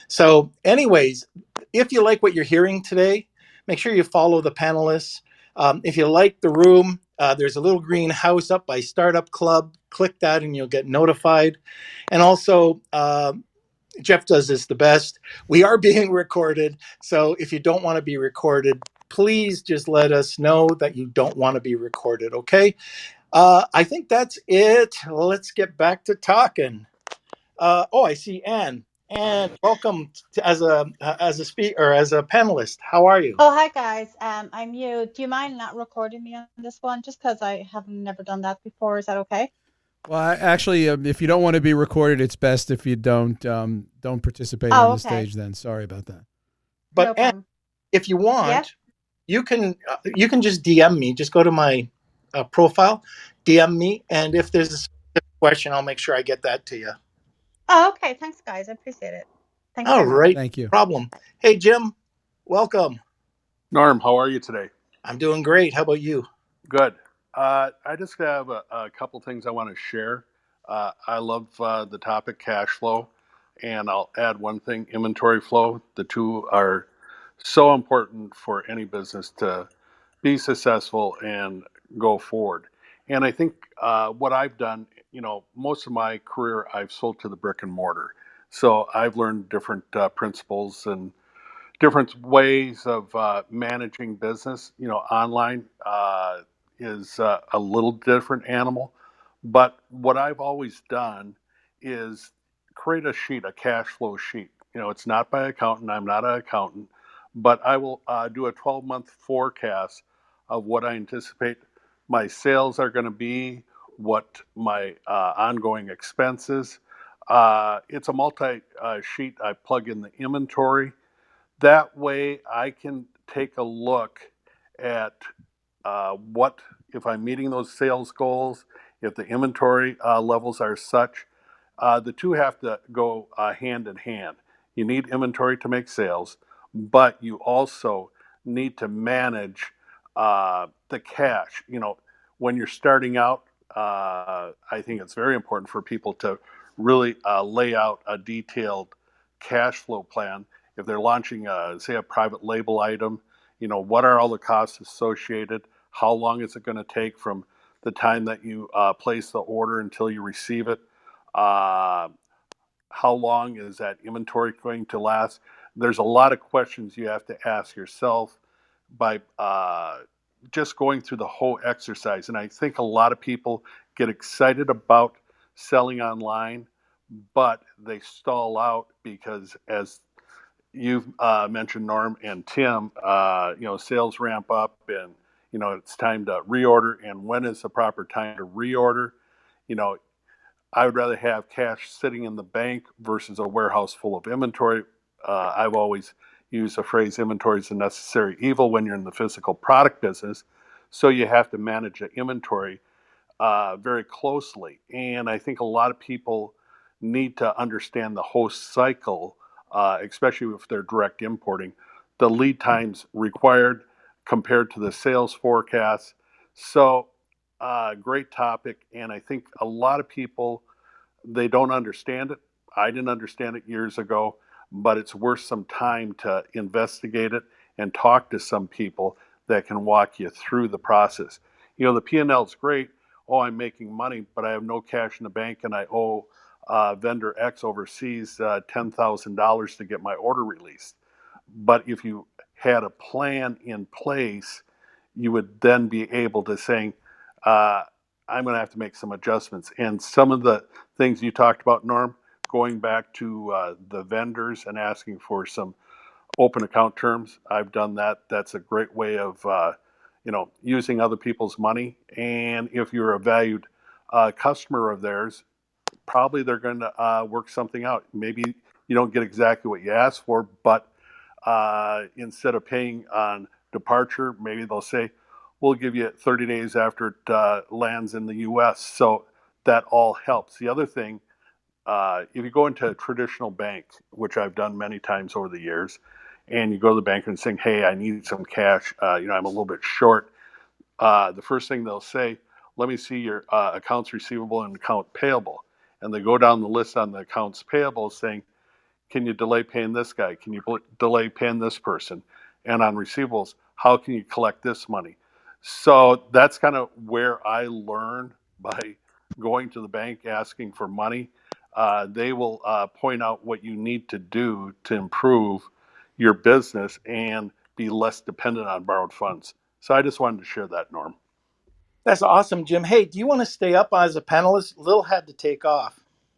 So anyways, if you like what you're hearing today, make sure you follow the panelists. Um, if you like the room, uh, there's a little green house up by Startup Club. Click that and you'll get notified. And also, uh, Jeff does this the best. We are being recorded. So if you don't want to be recorded, please just let us know that you don't want to be recorded, okay? Uh, I think that's it. Let's get back to talking. Uh, oh, I see Anne. Anne, welcome to, as a uh, as a speaker, as a panelist. How are you? Oh, hi guys. Um, I'm you. Do you mind not recording me on this one? Just because I have never done that before. Is that okay? Well, I, actually, um, if you don't want to be recorded, it's best if you don't um, don't participate Oh, on the okay. stage. Then sorry about that. But No Anne, problem. if you want, Yeah. you can uh, you can just D M me. Just go to my uh, profile, D M me, and if there's a specific question, I'll make sure I get that to you. Oh, okay. Thanks, guys. I appreciate it. Thanks All very much. right, Thank you. no problem. Hey, Jim, welcome. Norm, how are you today? I'm doing great. How about you? Good. Uh, I just have a, a couple things I want to share. Uh, I love uh, the topic cash flow, and I'll add one thing, inventory flow. The two are so important for any business to be successful and go forward. And I think uh, what I've done, you know, most of my career I've sold to the brick and mortar. So I've learned different uh, principles and different ways of uh, managing business. You know, online uh, is uh, a little different animal. But what I've always done is create a sheet, a cash flow sheet. You know, it's not by accountant. I'm not an accountant, but I will uh, do a twelve month forecast of what I anticipate my sales are going to be, what my uh, ongoing expenses. Uh, it's a multi uh, sheet. I plug in the inventory. That way I can take a look at uh, what, if I'm meeting those sales goals, if the inventory uh, levels are such. Uh, the two have to go uh, hand in hand. You need inventory to make sales, but you also need to manage uh, the cash. You know, when you're starting out, uh, I think it's very important for people to really uh, lay out a detailed cash flow plan. If they're launching, a, say, a private label item, you know, what are all the costs associated? How long is it going to take from the time that you uh, place the order until you receive it? Uh, how long is that inventory going to last? There's a lot of questions you have to ask yourself by uh, just going through the whole exercise. And I think a lot of people get excited about selling online, but they stall out because, as you've uh, mentioned, Norm and Tim, uh, you know, sales ramp up and, you know, it's time to reorder. And when is the proper time to reorder? You know, I would rather have cash sitting in the bank versus a warehouse full of inventory. Uh, I've always used the phrase inventory is a necessary evil when you're in the physical product business. So you have to manage the inventory uh, very closely. And I think a lot of people need to understand the whole cycle, uh, especially if they're direct importing, the lead times required compared to the sales forecast. So, uh, great topic. And I think a lot of people, they don't understand it. I didn't understand it years ago, but it's worth some time to investigate it and talk to some people that can walk you through the process. You know, the P and L is great. Oh, I'm making money, but I have no cash in the bank, and I owe uh, vendor X overseas uh, ten thousand dollars to get my order released. But if you had a plan in place, you would then be able to say, uh, I'm going to have to make some adjustments. And some of the things you talked about, Norm, going back to uh, the vendors and asking for some open account terms, I've done that. That's a great way of, uh, you know, using other people's money. And if you're a valued uh, customer of theirs, probably they're going to uh, work something out. Maybe you don't get exactly what you asked for, but uh, instead of paying on departure, maybe they'll say, we'll give you thirty days after it uh, lands in the U S. So that all helps. The other thing, uh, if you go into a traditional bank, which I've done many times over the years, and you go to the bank and saying, hey, I need some cash, uh, you know, I'm a little bit short. Uh, the first thing they'll say, let me see your uh, accounts receivable and account payable. And they go down the list on the accounts payable saying, can you delay paying this guy? Can you delay paying this person? And on receivables, how can you collect this money? So that's kind of where I learned by going to the bank, asking for money. Uh, they will uh, point out what you need to do to improve your business and be less dependent on borrowed funds. So I just wanted to share that, Norm. That's awesome, Jim. Hey, do you want to stay up as a panelist? Lil had to take off.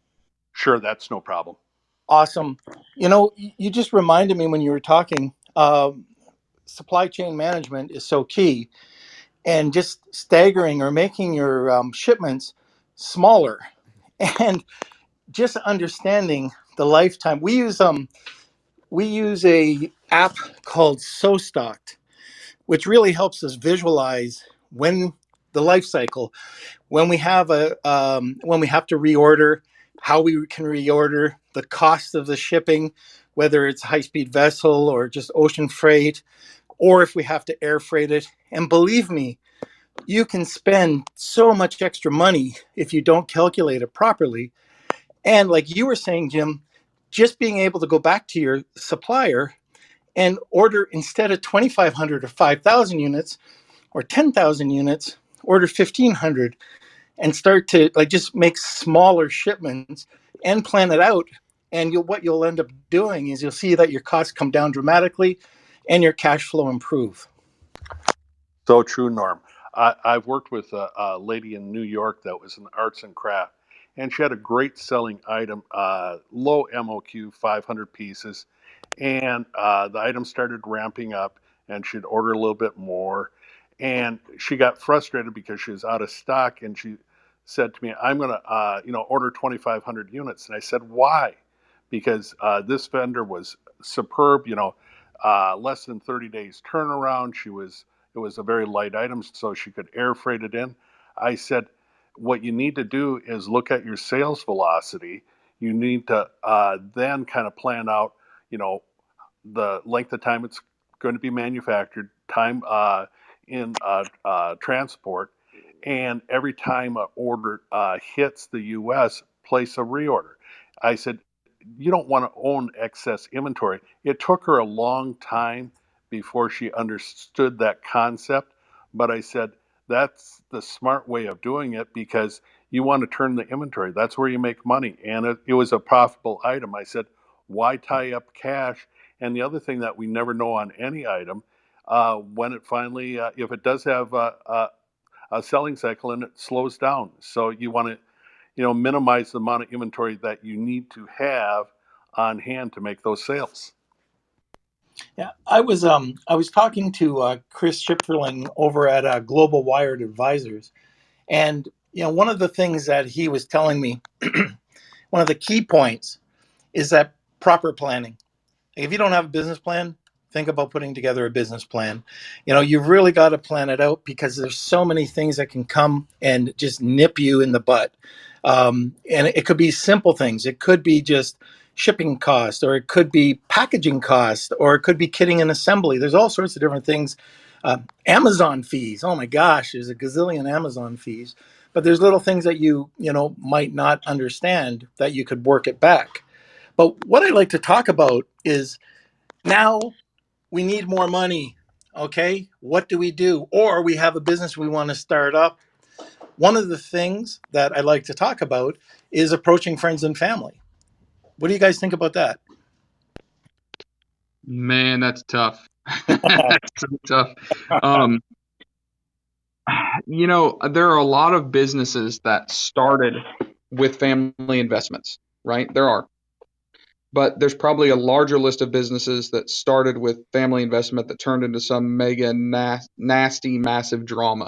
Sure, that's no problem. Awesome. You know, you just reminded me when you were talking, uh, supply chain management is so key, and just staggering or making your um, shipments smaller, and just understanding the lifetime. We use um we use a app called SoStocked, which really helps us visualize when the life cycle, when we have a um, when we have to reorder, how we can reorder, the cost of the shipping, whether it's a high-speed vessel or just ocean freight, or if we have to air freight it. And believe me, you can spend so much extra money if you don't calculate it properly. And like you were saying, Jim, just being able to go back to your supplier and order, instead of twenty-five hundred or five thousand units or ten thousand units, order fifteen hundred and start to like just make smaller shipments and plan it out. And you'll, what you'll end up doing is you'll see that your costs come down dramatically and your cash flow improve. So true, Norm. I, I've worked with a, a lady in New York that was in arts and craft, and she had a great selling item, uh, low M O Q, five hundred pieces, and uh, the item started ramping up, and she'd order a little bit more, and she got frustrated because she was out of stock, and she said to me, I'm going to, uh, you know, order twenty-five hundred units. And I said, why? Because uh, this vendor was superb, you know, uh, less than thirty days turnaround. She was, it was a very light item, so she could air freight it in. I said, what you need to do is look at your sales velocity. You need to uh, then kind of plan out, you know, the length of time it's going to be manufactured, time uh, in uh, uh, transport, and every time an order uh, hits the U S, place a reorder. I said, you don't want to own excess inventory. It took her a long time before she understood that concept, but I said, that's the smart way of doing it because you want to turn the inventory. That's where you make money. And it, it was a profitable item. I said, why tie up cash? And the other thing that we never know on any item, uh, when it finally, uh, if it does have a, a, a selling cycle and it slows down. So you want to, you know, minimize the amount of inventory that you need to have on hand to make those sales. Yeah, I was um I was talking to uh, Chris Schipferling over at uh, Global Wired Advisors, and you know one of the things that he was telling me, one of the key points, is that proper planning. If you don't have a business plan, think about putting together a business plan. You know, you've really got to plan it out because there's so many things that can come and just nip you in the butt. Um, and it could be simple things. It could be just shipping cost, or it could be packaging cost, or it could be kitting and assembly. There's all sorts of different things. Uh, Amazon fees. Oh my gosh, there's a gazillion Amazon fees. But there's little things that you, you know, might not understand that you could work it back. But what I'd like to talk about is now we need more money. Okay, what do we do? Or we have a business we want to start up. One of the things that I like to talk about is approaching friends and family. What do you guys think about that? Man, that's tough. That's so tough. Um, you know, there are a lot of businesses that started with family investments, right? There are. But there's probably a larger list of businesses that started with family investment that turned into some mega nas- nasty, massive drama,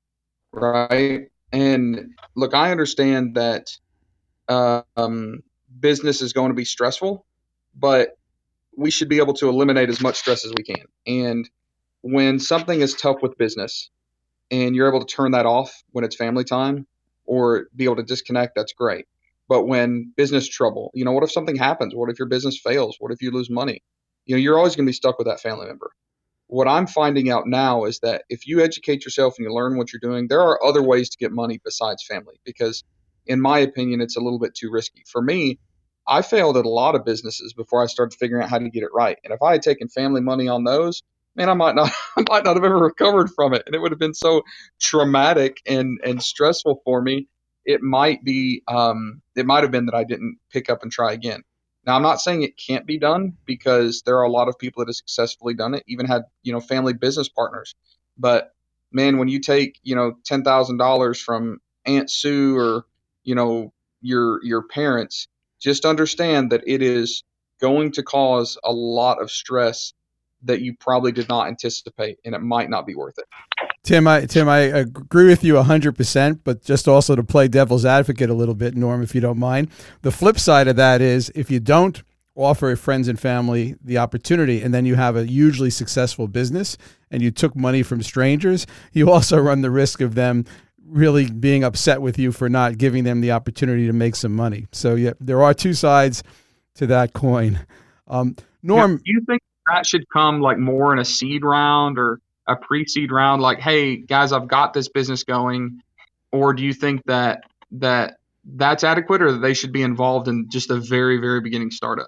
right? And look, I understand that uh, um, business is going to be stressful, but we should be able to eliminate as much stress as we can. And when something is tough with business and you're able to turn that off when it's family time or be able to disconnect, that's great. But when business trouble, you know, what if something happens? What if your business fails? What if you lose money? You know, you're always going to be stuck with that family member. What I'm finding out now is that if you educate yourself and you learn what you're doing, there are other ways to get money besides family, because in my opinion, it's a little bit too risky. For me, I failed at a lot of businesses before I started figuring out how to get it right. And if I had taken family money on those, man, I might not, I might not have ever recovered from it. And it would have been so traumatic and, and stressful for me. It might be, um, it might have been that I didn't pick up and try again. Now, I'm not saying it can't be done, because there are a lot of people that have successfully done it, even had, you know, family business partners. But man, when you take, you know, ten thousand dollars from Aunt Sue or, you know, your, your parents, just understand that it is going to cause a lot of stress that you probably did not anticipate, and it might not be worth it. Tim, I Tim, I agree with you one hundred percent, but just also to play devil's advocate a little bit, Norm, if you don't mind. The flip side of that is if you don't offer friends and family the opportunity and then you have a hugely successful business and you took money from strangers, you also run the risk of them really being upset with you for not giving them the opportunity to make some money. So yeah, there are two sides to that coin. Um, Norm, now, do you think that should come like more in a seed round or a pre-seed round, like, hey guys, I've got this business going? Or do you think that that that's adequate, or that they should be involved in just a very, very beginning startup?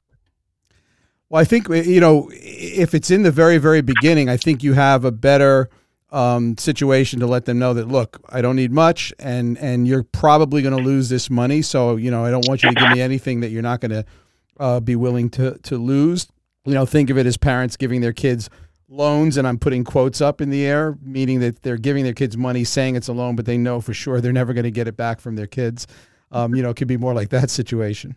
Well, I think, you know, if it's in the very, very beginning, I think you have a better um, situation to let them know that, look, I don't need much, and and you're probably going to lose this money. So, you know, I don't want you to give me anything that you're not going to uh, be willing to to lose. You know, think of it as parents giving their kids loans, and I'm putting quotes up in the air, meaning that they're giving their kids money saying it's a loan, but they know for sure they're never going to get it back from their kids. Um, you know, it could be more like that situation.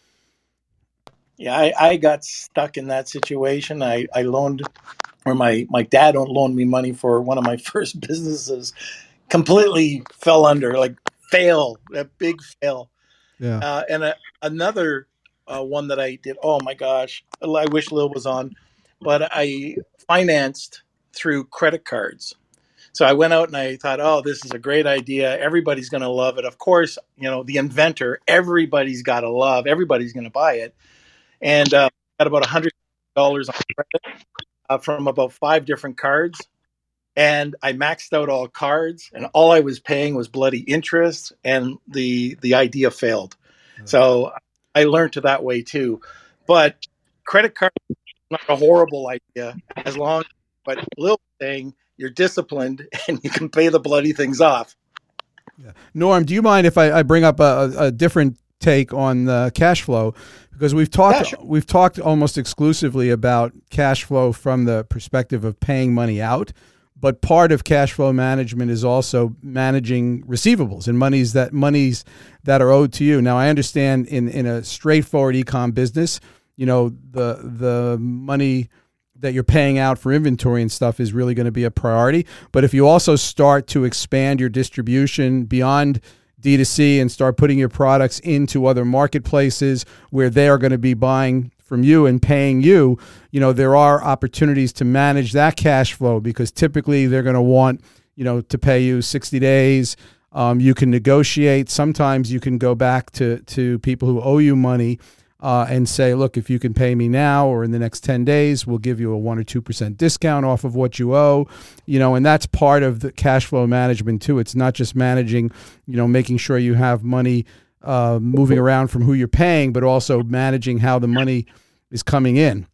Yeah, I, I got stuck in that situation. I, I loaned, or my, my dad loaned me money for one of my first businesses. Completely fell under, like fail, a big fail. Yeah. Uh, and a, another uh, one that I did, oh my gosh, I wish Lil was on, but I financed through credit cards. So I went out and I thought, oh, this is a great idea. Everybody's going to love it. Of course, you know, the inventor, everybody's got to love, everybody's going to buy it. And uh, got about one hundred dollars on credit uh, from about five different cards. And I maxed out all cards, and all I was paying was bloody interest, and the the idea failed. Mm-hmm. So I learned to that way too. But credit card is not a horrible idea, as long as, but Lil saying, you're disciplined and you can pay the bloody things off. Yeah. Norm, do you mind if I, I bring up a, a different take on the cash flow? Because we've talked, yeah, sure. we've talked almost exclusively about cash flow from the perspective of paying money out, but part of cash flow management is also managing receivables and monies that monies that are owed to you. Now, I understand in, in a straightforward e-com business, you know, the the money that you're paying out for inventory and stuff is really going to be a priority. But if you also start to expand your distribution beyond D two C and start putting your products into other marketplaces where they are going to be buying from you and paying you, you know, there are opportunities to manage that cash flow, because typically they're going to want, you know, to pay you sixty days. Um, you can negotiate. Sometimes you can go back to, to people who owe you money uh, and say, look, if you can pay me now or in the next ten days, we'll give you a one or two percent discount off of what you owe, you know, and that's part of the cash flow management too. It's not just managing, you know, making sure you have money uh, moving around from who you're paying, but also managing how the money is coming in.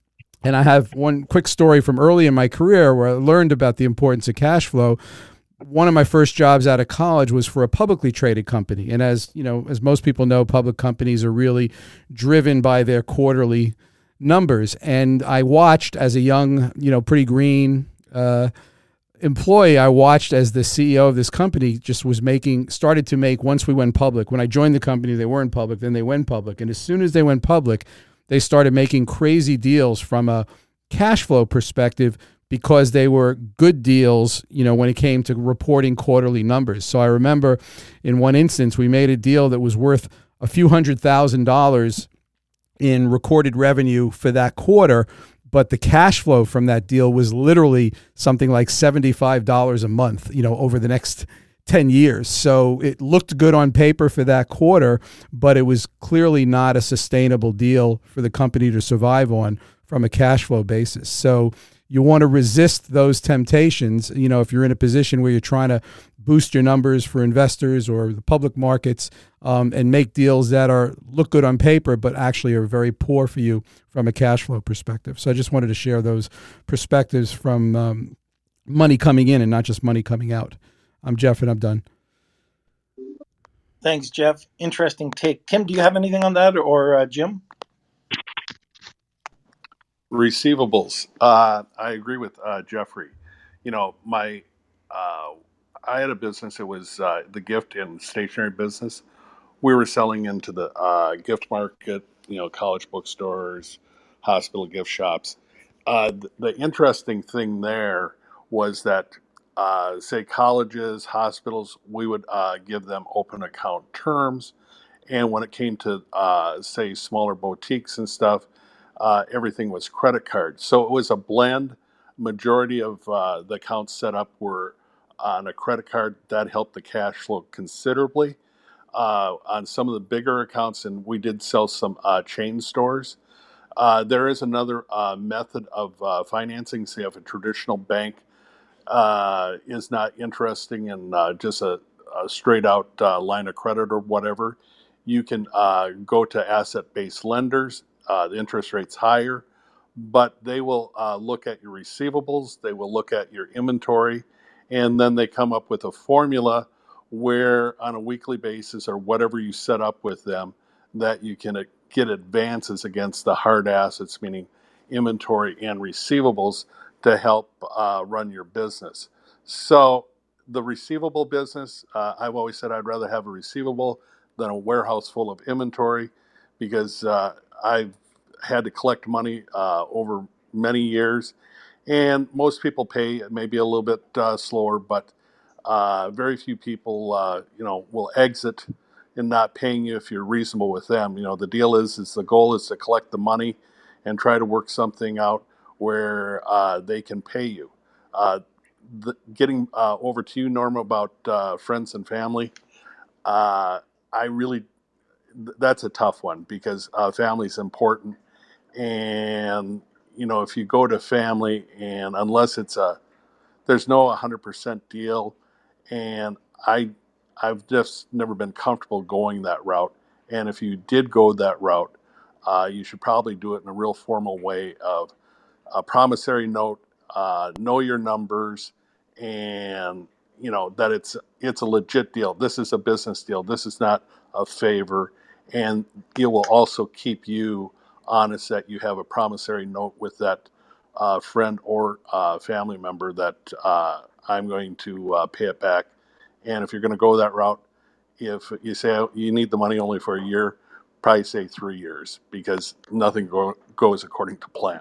And I have one quick story from early in my career where I learned about the importance of cash flow. One of my first jobs out of college was for a publicly traded company. And as you know, as most people know, public companies are really driven by their quarterly numbers. And I watched as a young, you know, pretty green uh, employee, I watched as the C E O of this company just was making, started to make, once we went public. When I joined the company, they weren't public, then they went public. And as soon as they went public, they started making crazy deals from a cash flow perspective because they were good deals, you know, when it came to reporting quarterly numbers. So I remember in one instance, we made a deal that was worth a few hundred thousand dollars in recorded revenue for that quarter, but the cash flow from that deal was literally something like seventy-five dollars a month, you know, over the next ten years. So it looked good on paper for that quarter, but it was clearly not a sustainable deal for the company to survive on from a cash flow basis. So you want to resist those temptations. You know, if you're in a position where you're trying to boost your numbers for investors or the public markets, um, and make deals that are look good on paper, but actually are very poor for you from a cash flow perspective. So I just wanted to share those perspectives from um, money coming in and not just money coming out. I'm Jeff, and I'm done. Thanks, Jeff. Interesting take. Tim, do you have anything on that, or uh, Jim? Receivables. Uh, I agree with uh, Jeffrey. You know, my uh, I had a business. It was uh, the gift and stationery business. We were selling into the uh, gift market. You know, college bookstores, hospital gift shops. Uh, th- the interesting thing there was that, uh, say, colleges, hospitals, we would uh, give them open account terms. And when it came to, uh, say, smaller boutiques and stuff, uh, everything was credit card. So it was a blend. Majority of uh, the accounts set up were on a credit card. That helped the cash flow considerably. Uh, on some of the bigger accounts, and we did sell some uh, chain stores. Uh, there is another uh, method of uh, financing. So you have a traditional bank uh, is not interesting in uh, just a, a straight out uh, line of credit or whatever. You can uh, go to asset-based lenders. Uh, the interest rate's higher, but they will uh, look at your receivables. They will look at your inventory, and then they come up with a formula where on a weekly basis or whatever you set up with them, that you can uh, get advances against the hard assets, meaning inventory and receivables, to help uh, run your business. So the receivable business, uh, I've always said I'd rather have a receivable than a warehouse full of inventory, because uh, I've had to collect money uh, over many years, and most people pay maybe a little bit uh, slower, but uh, very few people, uh, you know, will exit in not paying you if you're reasonable with them. You know, the deal is, is the goal is to collect the money and try to work something out where uh, they can pay you. Uh, the, getting uh, over to you, Norma, about uh, friends and family. Uh, I really, that's a tough one, because uh, family is important. And, you know, if you go to family, and unless it's a, there's no one hundred percent deal, and I, I've just never been comfortable going that route. And if you did go that route, uh, you should probably do it in a real formal way of a promissory note, uh, know your numbers, and, you know, that it's it's a legit deal. This is a business deal. This is not a favor. And it will also keep you honest that you have a promissory note with that uh, friend or uh, family member that uh, I'm going to uh, pay it back. And if you're going to go that route, if you say you need the money only for a year, probably say three years, because nothing go, goes according to plan.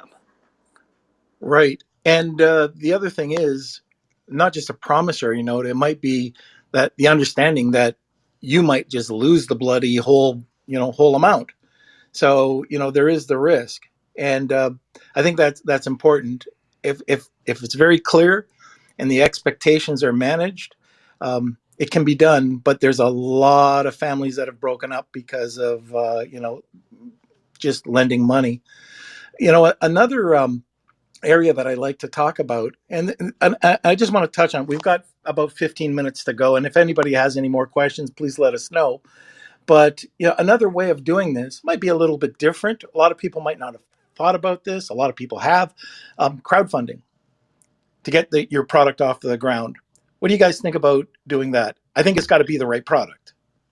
Right. And uh, the other thing is not just a promissory note. It might be that the understanding that you might just lose the bloody whole, you know, whole amount. So, you know, there is the risk. And uh, I think that's, that's important. If, if, if it's very clear and the expectations are managed, um, it can be done. But there's a lot of families that have broken up because of, uh, you know, just lending money. You know, another um, area that I like to talk about, and, and I just want to touch on, we've got about fifteen minutes to go. And if anybody has any more questions, please let us know. But, you know, another way of doing this might be a little bit different. A lot of people might not have thought about this. A lot of people have. Um, crowdfunding to get the, your product off the ground. What do you guys think about doing that? I think it's got to be the right product.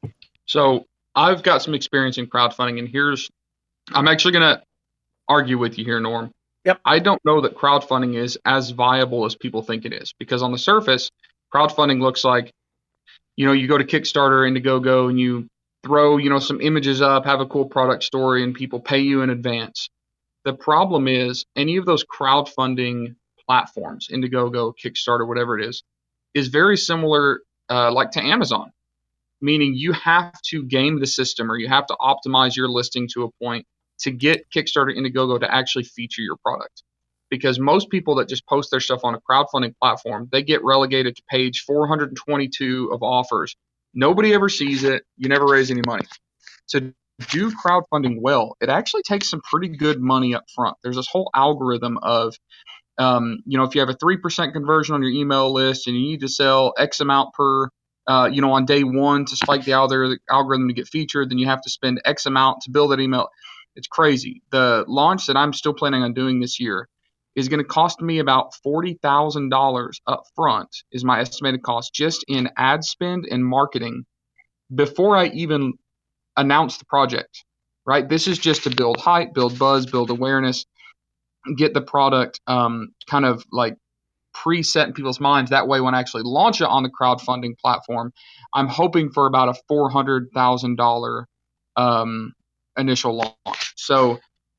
So I've got some experience in crowdfunding, and here's, I'm actually going to argue with you here, Norm. Yep. I don't know that crowdfunding is as viable as people think it is, because on the surface, crowdfunding looks like, you know, you go to Kickstarter, Indiegogo, and you throw, you know, some images up, have a cool product story, and people pay you in advance. The problem is any of those crowdfunding platforms, Indiegogo, Kickstarter, whatever it is, is very similar, uh, like to Amazon, meaning you have to game the system, or you have to optimize your listing to a point to get Kickstarter, Indiegogo to actually feature your product. Because most people that just post their stuff on a crowdfunding platform, they get relegated to page four hundred twenty-two of offers. Nobody ever sees it. You never raise any money. To do crowdfunding well, it actually takes some pretty good money up front. There's this whole algorithm of, um, you know, if you have a three percent conversion on your email list and you need to sell X amount per, uh, you know, on day one to spike the algorithm to get featured, then you have to spend X amount to build that email. It's crazy. The launch that I'm still planning on doing this year is going to cost me about forty thousand dollars up front, is my estimated cost, just in ad spend and marketing before I even announce the project, right? This is just to build hype, build buzz, build awareness, get the product um, kind of like preset in people's minds. That way, when I actually launch it on the crowdfunding platform, I'm hoping for about a four hundred thousand dollars um, initial launch. So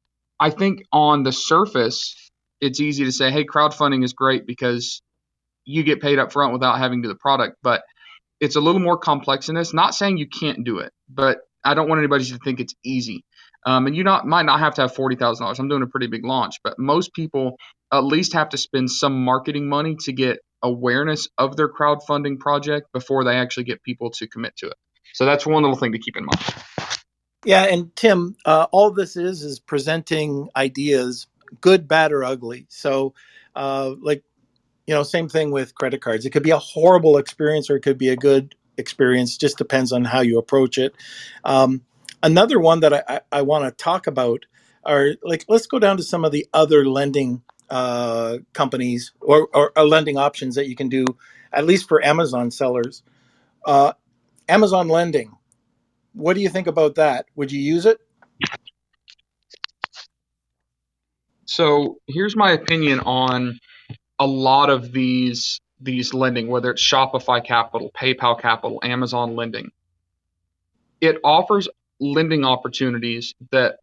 I think on the surface, it's easy to say, hey, crowdfunding is great because you get paid up front without having to do the product, but it's a little more complex in this. Not saying you can't do it, but I don't want anybody to think it's easy. Um, and you not might not have to have forty thousand dollars. I'm doing a pretty big launch, but most people at least have to spend some marketing money to get awareness of their crowdfunding project before they actually get people to commit to it. So that's one little thing to keep in mind. Yeah, and Tim, uh, all this is is presenting ideas, good, bad, or ugly. So, uh, like, you know, same thing with credit cards. It could be a horrible experience or it could be a good experience. Just depends on how you approach it. Um, another one that I, I, I want to talk about are, like, let's go down to some of the other lending uh, companies or, or, or lending options that you can do, at least for Amazon sellers. Uh, Amazon lending. What do you think about that? Would you use it? So here's my opinion on a lot of these these lending, whether it's Shopify Capital, PayPal Capital, Amazon lending. It offers lending opportunities that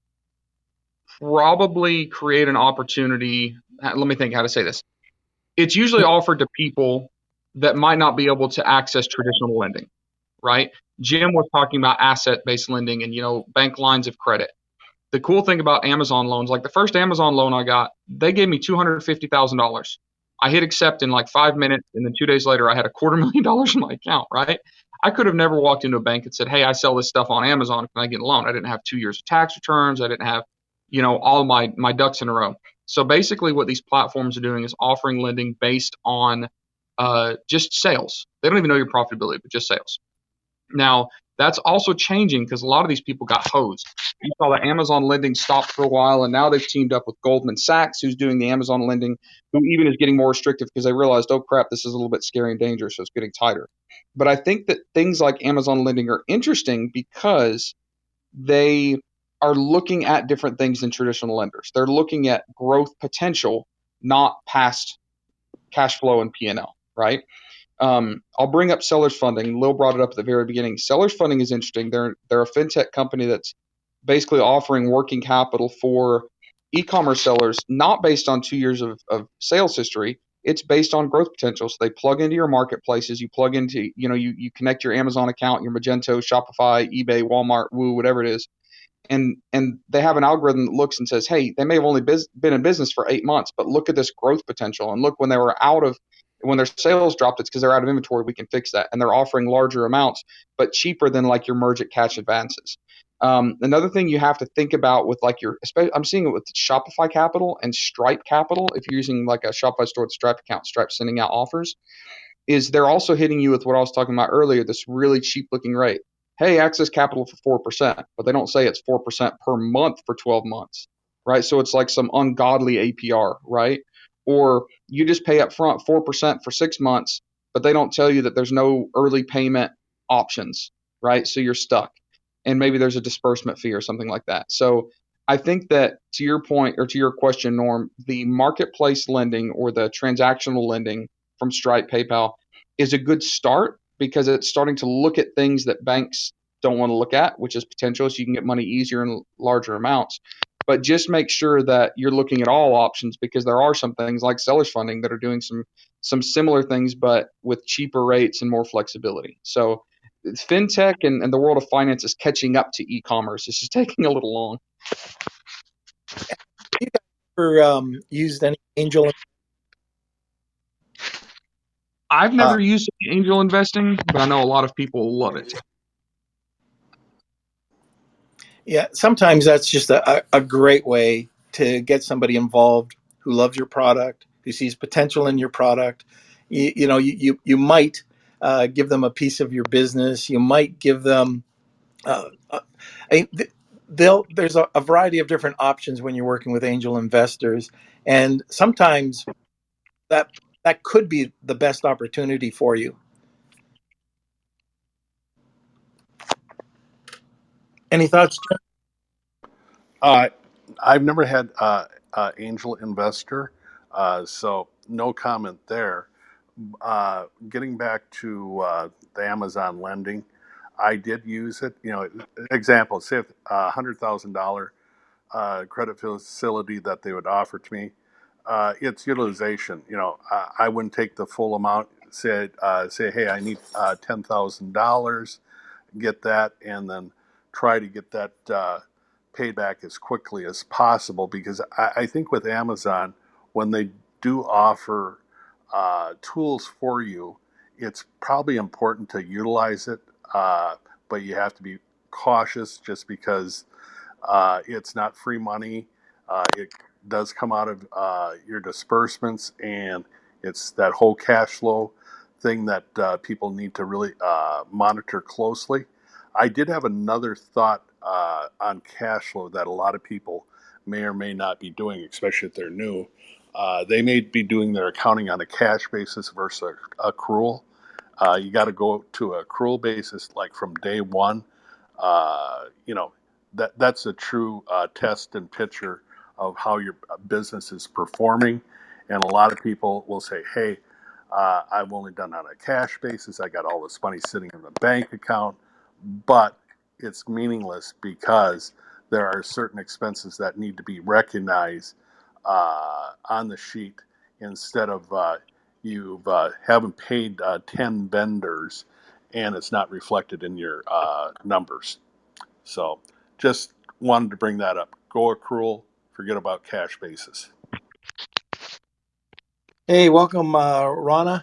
probably create an opportunity. Let me think how to say this. It's usually offered to people that might not be able to access traditional lending, right? Jim was talking about asset-based lending and, you know, bank lines of credit. The cool thing about Amazon loans, like the first Amazon loan I got, they gave me two hundred fifty thousand dollars. I hit accept in like five minutes, and then two days later, I had a quarter million dollars in my account, right? I could have never walked into a bank and said, hey, I sell this stuff on Amazon. Can I get a loan? I didn't have two years of tax returns. I didn't have, you know, all my, my ducks in a row. So basically what these platforms are doing is offering lending based on uh, just sales. They don't even know your profitability, but just sales. Now, that's also changing because a lot of these people got hosed. You saw that Amazon lending stopped for a while, and now they've teamed up with Goldman Sachs, who's doing the Amazon lending, who even is getting more restrictive because they realized, oh, crap, this is a little bit scary and dangerous, so it's getting tighter. But I think that things like Amazon lending are interesting because they are looking at different things than traditional lenders. They're looking at growth potential, not past cash flow and P and L, right? Um, I'll bring up Sellers Funding. Lil brought it up at the very beginning. Sellers Funding is interesting. They're they're a fintech company that's basically offering working capital for e-commerce sellers, not based on two years of, of sales history. It's based on growth potential. So they plug into your marketplaces. You plug into, you know, you you connect your Amazon account, your Magento, Shopify, eBay, Walmart, Woo, whatever it is. And and they have an algorithm that looks and says, hey, they may have only biz- been in business for eight months, but look at this growth potential. And look, when they were out of when their sales dropped, it's because they're out of inventory. We can fix that. And they're offering larger amounts, but cheaper than like your merge at cash advances. Um, another thing you have to think about with like your, I'm seeing it with Shopify Capital and Stripe Capital. If you're using like a Shopify store with Stripe account, Stripe sending out offers, is they're also hitting you with what I was talking about earlier, this really cheap looking rate. Hey, access capital for four percent, but they don't say it's four percent per month for twelve months. right? So it's like some ungodly A P R, right? Or you just pay up front four percent for six months, but they don't tell you that there's no early payment options, right? So you're stuck. And maybe there's a disbursement fee or something like that. So I think that to your point or to your question, Norm, the marketplace lending or the transactional lending from Stripe, PayPal is a good start because it's starting to look at things that banks don't want to look at, which is potential, so you can get money easier in larger amounts. But just make sure that you're looking at all options because there are some things like sellers funding that are doing some some similar things, but with cheaper rates and more flexibility. So fintech and, and the world of finance is catching up to e-commerce. It's just taking a little long. You guys ever um, used any angel? I've never Uh, used angel investing, but I know a lot of people love it. yeah, sometimes that's just a, a great way to get somebody involved who loves your product, who sees potential in your product. You, you know, you you, you might uh, give them a piece of your business. You might give them. Uh, uh, I, they'll, there's a, a variety of different options when you're working with angel investors, and sometimes that that could be the best opportunity for you. Any thoughts, Jim? Uh, I've never had uh, uh, angel investor, uh, so no comment there. Uh, getting back to uh, the Amazon lending, I did use it. You know, example, say if a one hundred thousand dollars uh, credit facility that they would offer to me, uh, it's utilization. You know, I, I wouldn't take the full amount. Say, uh, say, hey, I need uh, ten thousand dollars, get that, and then try to get that uh, paid back as quickly as possible. Because I, I think with Amazon, when they do offer uh, tools for you, it's probably important to utilize it, uh, but you have to be cautious just because uh, it's not free money. Uh, it does come out of uh, your disbursements, and it's that whole cash flow thing that uh, people need to really uh, monitor closely. I did have another thought uh, on cash flow that a lot of people may or may not be doing, especially if they're new. Uh, they may be doing their accounting on a cash basis versus a, accrual. Uh, you got to go to a accrual basis like from day one. Uh, you know, that that's a true uh, test and picture of how your business is performing. And a lot of people will say, hey, uh, I've only done on a cash basis. I got all this money sitting in the bank account, but it's meaningless because there are certain expenses that need to be recognized uh, on the sheet instead of uh, you uh, haven't paid uh, ten vendors and it's not reflected in your uh, numbers. So just wanted to bring that up. Go accrual, forget about cash basis. Hey, welcome, uh, Rana.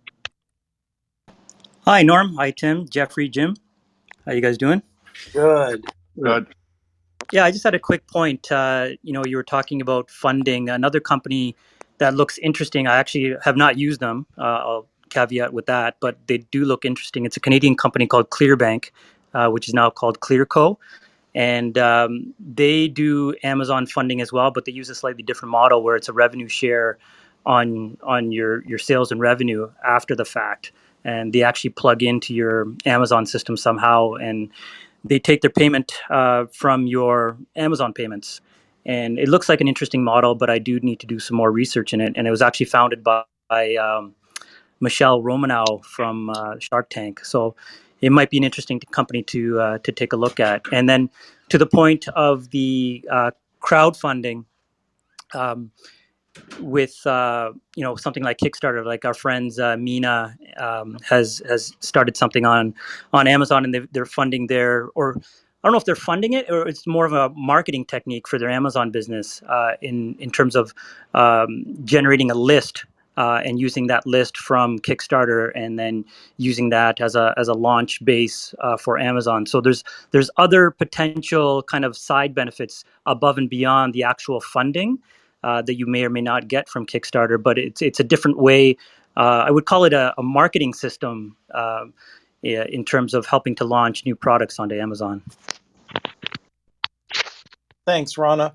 Hi, Norm. Hi, Tim, Jeffrey, Jim. How you guys doing? Good. Good. Yeah, I just had a quick point. Uh, you know, you were talking about funding. Another company that looks interesting, I actually have not used them. Uh, I'll caveat with that, but they do look interesting. It's a Canadian company called Clearbank, uh, which is now called Clearco. And um, they do Amazon funding as well, but they use a slightly different model where it's a revenue share on on your, your sales and revenue after the fact. And they actually plug into your Amazon system somehow, and they take their payment uh, from your Amazon payments. And it looks like an interesting model, but I do need to do some more research in it. And it was actually founded by, by um, Michelle Romanow from uh, Shark Tank. So it might be an interesting company to uh, to take a look at. And then to the point of the uh, crowdfunding, um, with uh, you know, something like Kickstarter, like our friends uh, Mina um, has has started something on on Amazon, and they're funding their, or I don't know if they're funding it or it's more of a marketing technique for their Amazon business uh, in in terms of um, generating a list uh, and using that list from Kickstarter, and then using that as a as a launch base uh, for Amazon. So there's there's other potential kind of side benefits above and beyond the actual funding Uh, that you may or may not get from Kickstarter, but it's it's a different way. Uh, I would call it a, a marketing system uh, in terms of helping to launch new products onto Amazon. Thanks, Rana.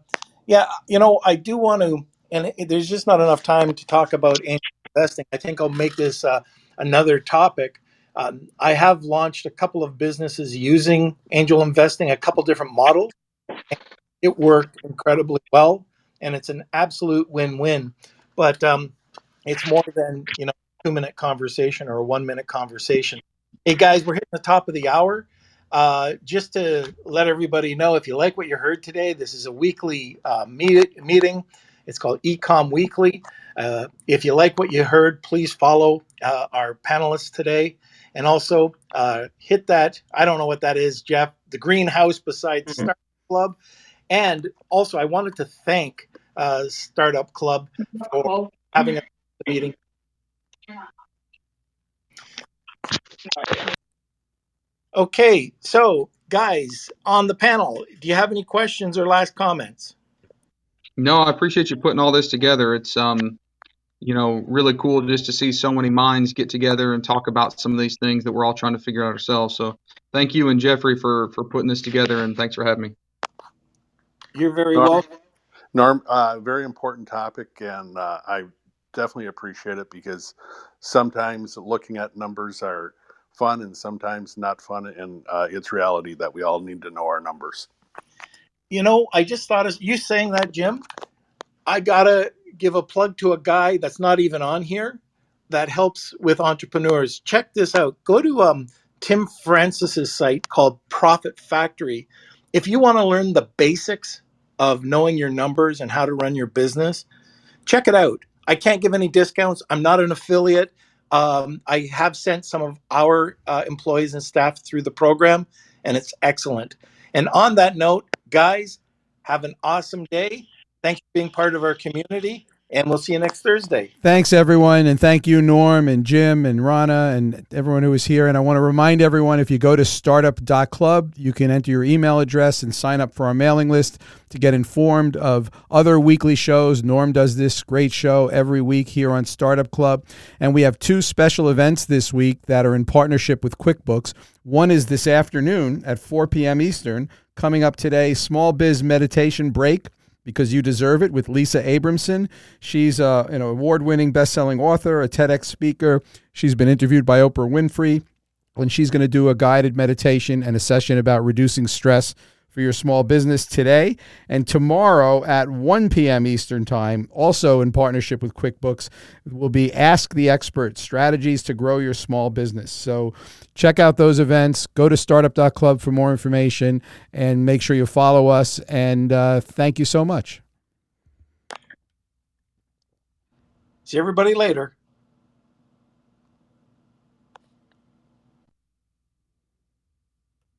Yeah, you know, I do want to, and it, there's just not enough time to talk about angel investing. I think I'll make this uh, another topic. Um, I have launched a couple of businesses using angel investing, a couple different models. It worked incredibly well, and it's an absolute win-win. But um, it's more than, you know, a two-minute conversation or a one-minute conversation. Hey guys, we're hitting the top of the hour. Uh, just to let everybody know, if you like what you heard today, this is a weekly uh, meet- meeting. It's called Ecom Weekly. Uh, if you like what you heard, please follow uh, our panelists today, and also uh, hit that. I don't know what that is, Jeff. The greenhouse beside Startup Club. And also, I wanted to thank uh, Startup Club for having a meeting. Okay, so guys on the panel, do you have any questions or last comments? No, I appreciate you putting all this together. It's um, you know, really cool just to see so many minds get together and talk about some of these things that we're all trying to figure out ourselves. So thank you and Jeffrey for for putting this together, and thanks for having me. You're very Norm, welcome. Norm, uh, very important topic, and uh, I definitely appreciate it, because sometimes looking at numbers are fun and sometimes not fun, and uh, it's reality that we all need to know our numbers. You know, I just thought of you saying that, Jim. I gotta give a plug to a guy that's not even on here that helps with entrepreneurs. Check this out. Go to um, Tim Francis's site called Profit Factory. If you want to learn the basics of knowing your numbers and how to run your business, check it out. I can't give any discounts. I'm not an affiliate. Um, I have sent some of our uh, employees and staff through the program, and it's excellent. And on that note, guys, have an awesome day. Thanks for being part of our community, and we'll see you next Thursday. Thanks, everyone, and thank you, Norm and Jim and Rana and everyone who was here. And I want to remind everyone, if you go to startup dot club, you can enter your email address and sign up for our mailing list to get informed of other weekly shows. Norm does this great show every week here on Startup Club. And we have two special events this week that are in partnership with QuickBooks. One is this afternoon at four p.m. Eastern. Coming up today, Small Biz Meditation Break, Because You Deserve It, with Lisa Abramson. She's uh, an award-winning best-selling author, a TEDx speaker. She's been interviewed by Oprah Winfrey, and she's going to do a guided meditation and a session about reducing stress for your small business today. And tomorrow at one p.m. Eastern Time, also in partnership with QuickBooks, will be Ask the Expert, Strategies to Grow Your Small Business. So check out those events. Go to startup dot club for more information, and make sure you follow us. And uh, thank you so much. See everybody later.